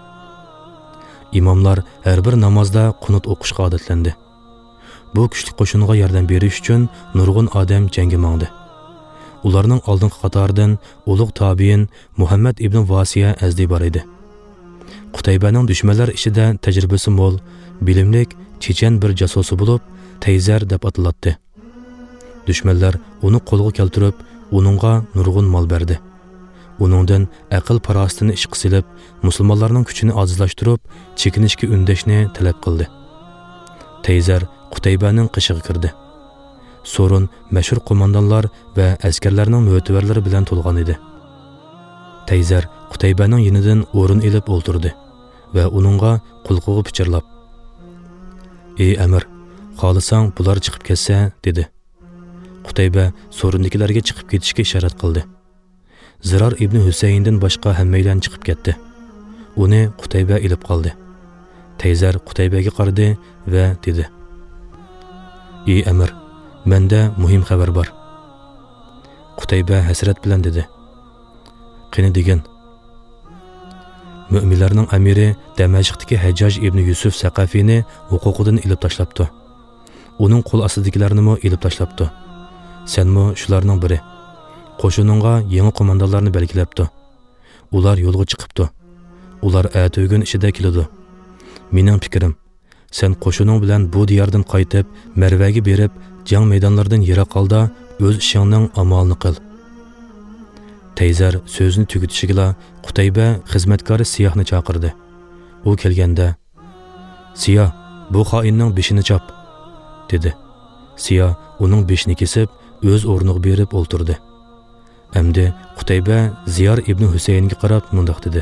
Imomlar har bir namozda qunut o'qishga odatlandi. Bu kuchli qo'shinga yordam berish uchun nurg'un odam jangga mangdi. Ularning oldingi qatoridan ulug' tabiin Muhammad ibn Vasiya Azdi bor edi. Qutaybaning dushmanlar ishida tajribasi mo'l, bilimlik, chechan bir jasusi bo'lib, Tayzar deb atiladi. Dushmanlar uni qo'lga keltirib, uningga nurg'un mol berdi. Uningdan aql farosatini ishqa silib, musulmonlarning kuchini ojizlashtirib, chekinishga undashni talab qildi. Tayzar Qutaybaning qishig'i kirdi. Sorun mashhur qo'mondonlar va askarlarning mo'tivarlari bilan to'lgan edi. Tayzar Qutaybaning yonidan o'rin elib o'ltirdi va uningga qulqiga pichirlab: "Ey amir, xohlasang bular chiqib ketsa", dedi. Qutayba so'rindikilarga chiqib ketishga ishorat qildi. Zirar ibn Husayndan boshqa hammaydan chiqib ketdi. Uni Qutayba ilib qoldi. Tayzar Qutaybaga qaradi va dedi: "Ey amir, menda muhim xabar bor." Qutayba hasrat bilan dedi: "Qani degan?" Mu'minlarning amiri Damashqdagi Hajjaj ibn Yusuf Saqafini huquqidan ilib tashlabdi. Uning qo'l ostidagilarni mo ilib tashlabdi. Senmi shularning biri. Qo'shiningga yangi qo'mondonlarni belgilabdi. Ular yo'lga chiqibdi. Ular atugin ishida keladi. Mening fikrim, sen qo'shining bilan bu diyordan qaytib, Marvaga berib, jang maydonlaridan yiroq holda o'z ishingning amalini qil. Tayzar so'zni tugatishiga Qutayba xizmatkori Siyohni chaqirdi. U kelganda: "Siyoh, bu xoinning beshini chop", dedi. Siyoh uning beshini kesib, o'z o'rniga berib o'ltirdi. Endi Qutayba Ziyar ibn Husaynga qarab mundoq dedi: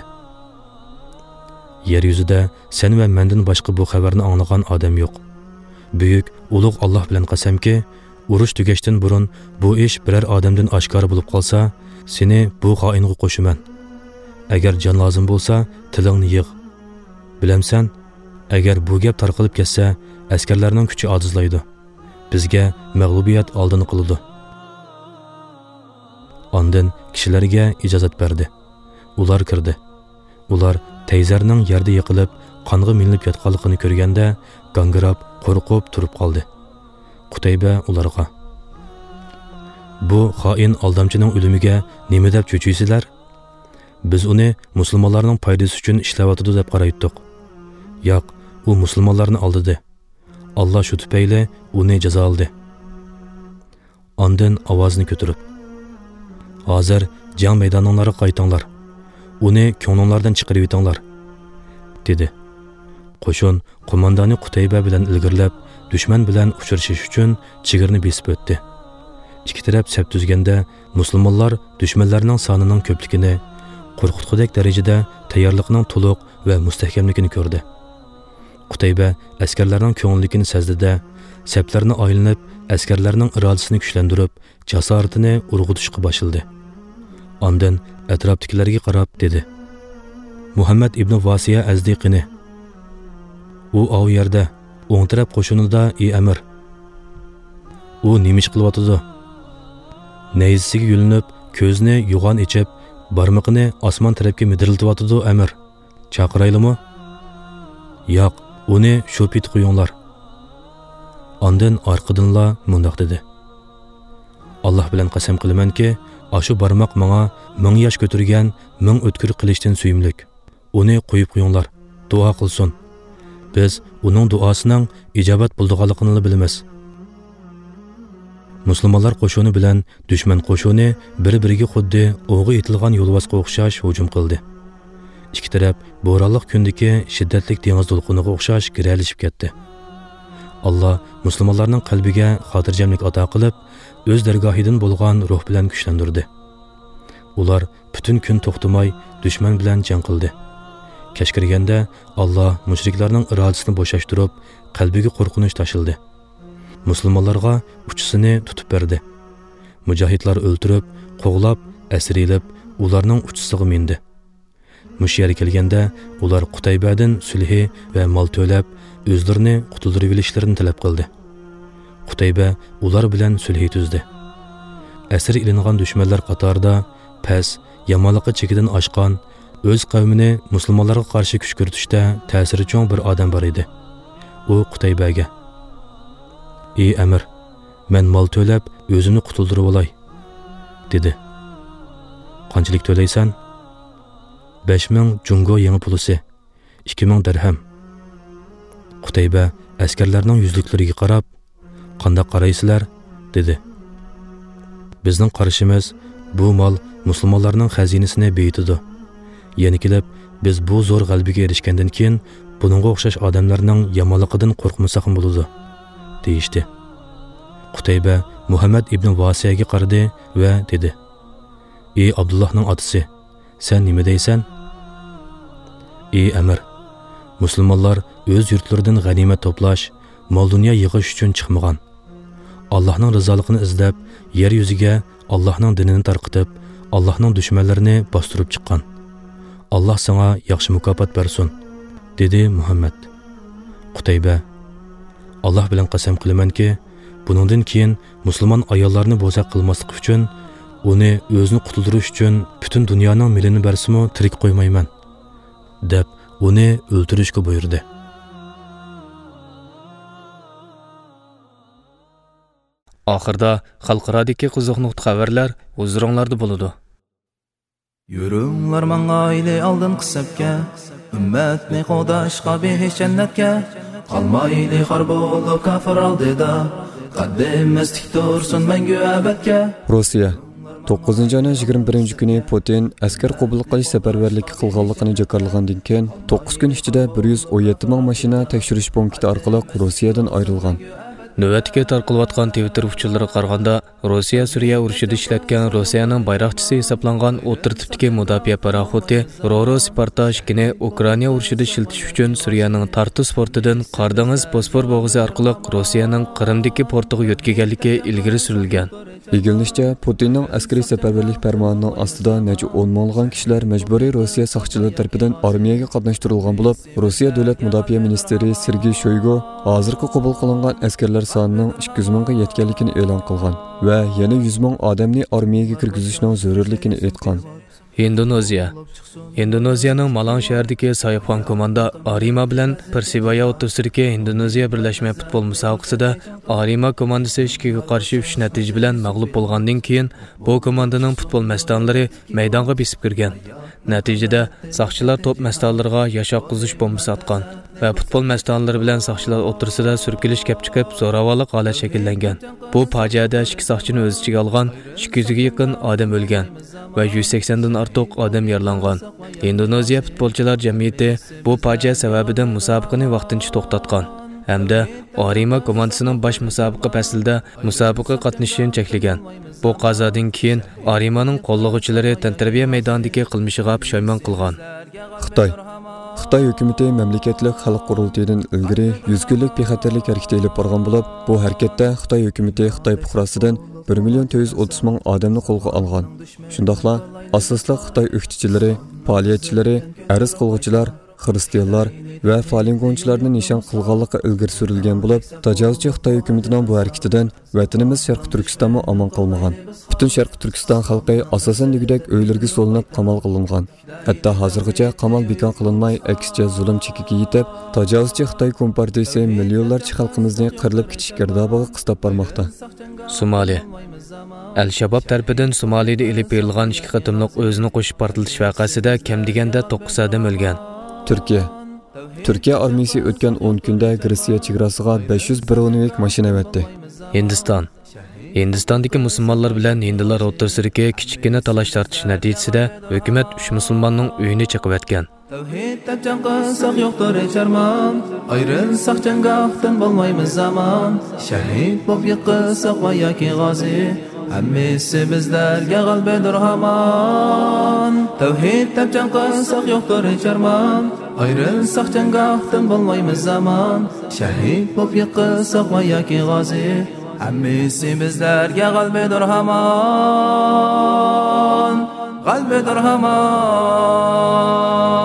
"Yer yuzida sen va mendan boshqa bu xabarni anglagan odam yo'q. Buyuk ulug' Alloh bilan qasamki, urush tugashdan burun bu ish biror odamdan oshkor bo'lib qolsa, seni bu xoinga qo'shiman. Agar jon lozim bo'lsa, tilingni yig'. Bilamsan, agar bu gap tarqalib ketsa, askarlarning kuchi ojizlaydi. Bizga mag'lubiyat oldini qiladi." Ondan kishilarga ijozat berdi. Ular kirdi. Ular tayzarning yerda yiqilib, qonga minib yotganligini ko'rganda, gangirab, qo'rqib turib qoldi. Qutayba ularga: "Bu xoin aldamchining o'limiga nima deb cho'chiysizlar? Biz uni musulmonlarning foydasi uchun ishlayotdi deb qaraydik. Yo'q, u musulmonlarni aldidi. Alloh shu tufayli uni jazoladi." Ondan ovozni ko'tarib: "Hozir jang maydonlariga qaytinglar. Uni ko'nglinlardan chiqarib yetinglar", dedi. Qo'shin qo'mondoni Qutayba bilan ilgirlab, dushman bilan uchrashish uchun chegirni besib o'tdi. Ikki taraf saf tuzganda musulmonlar dushmanlarning sonining ko'pligini, qo'rqitqudek darajada tayyorlikning to'liq va mustahkamligini ko'rdi. Qutayba askarlarning ko'ngilligini sezdi-da, saflarni aylanib, askarlarning irodasini kuchlantirib, jasoratini urg'utishga boshladi. Ondan atrofdagilarga qarab dedi: "Muhammad ibn Vasiya azdiqini. U ov yerda, o'ng taraf qo'shinida ey amir. U nima ish qilyotdi? Nayzisiga yulinib, ko'zni yo'g'on ichib, barmoqini osmon tarafga midiriltyotdi amir. Chaqiraylimi?" "Yo'q, uni shu pit qo'yinglar." Ondan orqadanla mundoq dedi: "Alloh bilan qasam qilamanki, ashu barmoq menga ming yosh ko'targan ming o'tkir qilishdan suyimlik. Uni qo'yib qo'yinglar, duo qilsin. Biz uning duosining ijobat bo'lganligini bilamiz." Musulmonlar qo'shini bilan dushman qo'shini bir-biriga xuddi o'g'i etilgan yo'lbosga o'xshash hujum qildi. Ikki taraf bo'ronliq kundagi shiddatli dengiz to'lqiniga o'xshash giralishib ketdi. Alloh musulmonlarning qalbiga xotirjamlik ato qilib, o'z dargohidan bo'lgan ruh bilan kuchlantirdi. Ular butun kun to'xtamay dushman bilan jang qildi. Kech kirganda Alloh mushriklarning irodasini bo'shashtirib, qalbiga qo'rqinish tashildi. Musulmonlarga uchisini tutib berdi. Mujohidlar o'ltirib, qo'g'lab, asirlab, ularning uchisiga mindi. Mush yerga kelganda ular Qutaybadan sulhi va mol to'lab, o'zlarini qutuldirib olishlarini talab qildi. Qutayba ular bilan sulhi tuzdi. Asir ilingan dushmanlar qatorida pas, yomonlikqa chekidan oshgan, o'z qavmini musulmonlarga qarshi kuch kiritishda ta'siri cho'ng bir odam bor edi. U Qutaybaga: "Ey amir, men mol to'lab o'zimni qutuldirib olay", dedi. "Qanchalik to'laysan?" besh ming jungo yangi pulusi, ikki ming dirham. Qutayba askarlarning yuzliklariga qarab: "Qanday qaraysizlar?" dedi. "Bizning qarashimiz bu mol musulmonlarning xazinasini beyitidi. Yana kelib, biz bu zo'r g'albiga erishgandan keyin buningga o'xshash odamlarning yomonligidan qo'rqmasak ham bo'ladi", deyishdi. Qutayba Muhammad ibn Vasiyaga qaradi va dedi: "Ey Abdullohning otasi, sen nima deysan?" "Ey amir, musulmonlar o'z yurtlaridan g'animat to'plash, mol-dunyo yig'ish uchun chiqmagan. Allohning rizoligini izlab, yer yuziga Allohning dinini tarqitib, Allohning dushmanlarini bostirib chiqqan. Alloh senga yaxshi mukofot bersin", dedi Muhammad. Qutayba: "Alloh bilan qasam qilamanki, buningdan keyin musulmon ayollarni bo'zaq qilmaslik uchun, uni o'zini qutuldirish uchun butun dunyoning milini bersimi tirik qo'ymayman", deb uni o'ltirishga buyurdi. Oxirda xalqarodagi qiziq nuqta xabarlar huzuringlarda bo'ladi. Yürünglar mangayli aldın qısabga, ümmetni qo'dashqa behish jannatga, qalmayli xor bo'lib kafir oldida, qaddimiz tik tursin mangu abadga. Rossiya to'qqizinchi oyning yigirma birinchi kuni Putin askar qabul qilish safarbarligi qilganligini jakarlagandan keyin to'qqiz kun ichida bir yuz o'n yetti ming mashina tekshirish punkti orqali Rossiyadan ayrilgan. Növbətki tarqılayotgan Twitter uçurlarına qaraganda, Rossiya Suriya urushida ishlatgan Rossiyaning bayroqchisi hisoblangan o'rta tipdagi mudofaa paraxoti Roro Spartashkini Ukraina urushida ishiltish uchun Suriyaning Tartus portidan Qardangiz Bosfor bo'g'ozi orqali Rossiyaning Qrimdagi portiga yo'tkaganligi ilgari surilgan. Bilginishicha, Putinning askariy safarbarlik farmonining ostida necha o'n minglagan kishilar majburiy Rossiya soqchilari tomonidan armiyaga qatnashtirilgan bo'lib, Rossiya davlat mudofaa ministri Sergey Shoygu hozirgi qabul qilingan askarlar askarlar sonining ikki yuz mingga yetganligini e'lon qilgan va yana yuz ming odamni armiyaga kirgizishning zarurligini aytgan. Indoneziya. Indoneziyaning Malang shahridagi Sayıpxon komanda Arima bilan Persibaya o'rtasidagi Indoneziya birlashma futbol musobaqasida Arima komandasi ikkiga qarshi uch natija bilan mag'lub bo'lgandan keyin bu komandaning futbol mastonlari maydonga besib kirgan. Natijada soqchilar top mastonlariga yashoqqizish bombasi atgan va futbol mastonlari bilan soqchilar o'rtasida surkilish kelib chiqib, zo'ravonlik holat shakllangan. Bu fojiada ikki soqchini o'z ichiga olgan, ikki yuzga yaqin odam o'lgan va yuz sakson dan ortiq odam yaralangan. Indoneziya futbolchilar jamiyati bu fojia sababidan musobaqani vaqtincha to'xtatgan hamda Arima komandasining bosh musobaqa faslida musobaqa qatnashishini cheklagan. Bu qazodan keyin Arimaning qo'llovchilari tantarbiya maydonidagi qilmishiga pushaymon qilgan. Xitoy Xitoy hukumati mamlakatlik xalq qurultiyidan ilgari yuz kunlik bexatarlik harakati olib borgan bo'lib, bu harakatda Xitoy hukumati Xitoy fuqarosidan bir million to'rt yuz o'ttiz ming odamni qo'lga olgan. Shundaqla asosli Xitoy o'qituvchilari, faoliyatchilari, arz qiluvchilar, xristianlar va falingonchilarni nishon qilganligi ilgari surilgan bo'lib, tajovuzchi Xitoy hukumatining bu harakatidan vatanimiz Sharq Turkistonmi omon qolmagan. Butun Sharq Turkiston xalqi asosan degudek o'ylarga solinib qamal qilingan. Hatto hozirgacha qamal bekor qilinmay, aksicha zulm chekiga yetib, tajovuzchi Xitoy kompartiyasi millionlarcha xalqimizni qirilib ketish gardobiga qistab bormoqda. Somaliya. Al-Shabaab tarafidan Somalida ilib berilgan ikki qatimliq o'zini qo'shib portlatish vaqasida kam deganda to'qqiz odam o'lgan. Turkiya Turkiya armiyasi o'tgan o'n kunda Gretsiya chegarasiga besh yuz birovnik mashina avatdi. Hindiston Hindistondagi musulmonlar bilan hindular o'rtasidagi kichikgina talash tortish natijasida hukumat uch musulmonning uyini chiqib o'tgan. Tavhidda jon qilsak yo'qdir charmon, ayrilsak jangohdan bo'lmaymiz zamon, shahid bo'lib yiqilsak va yoki g'ozi, hammasi bizlarga g'albadir hamon. Tavhidda jon qilsak yo'qdir charmon, ayrilsak jangohdan bo'lmaymiz zamon, shahid bo'lib yiqilsak va yoki g'ozi, hammasi bizlarga g'albadir hamon, g'albadir hamon.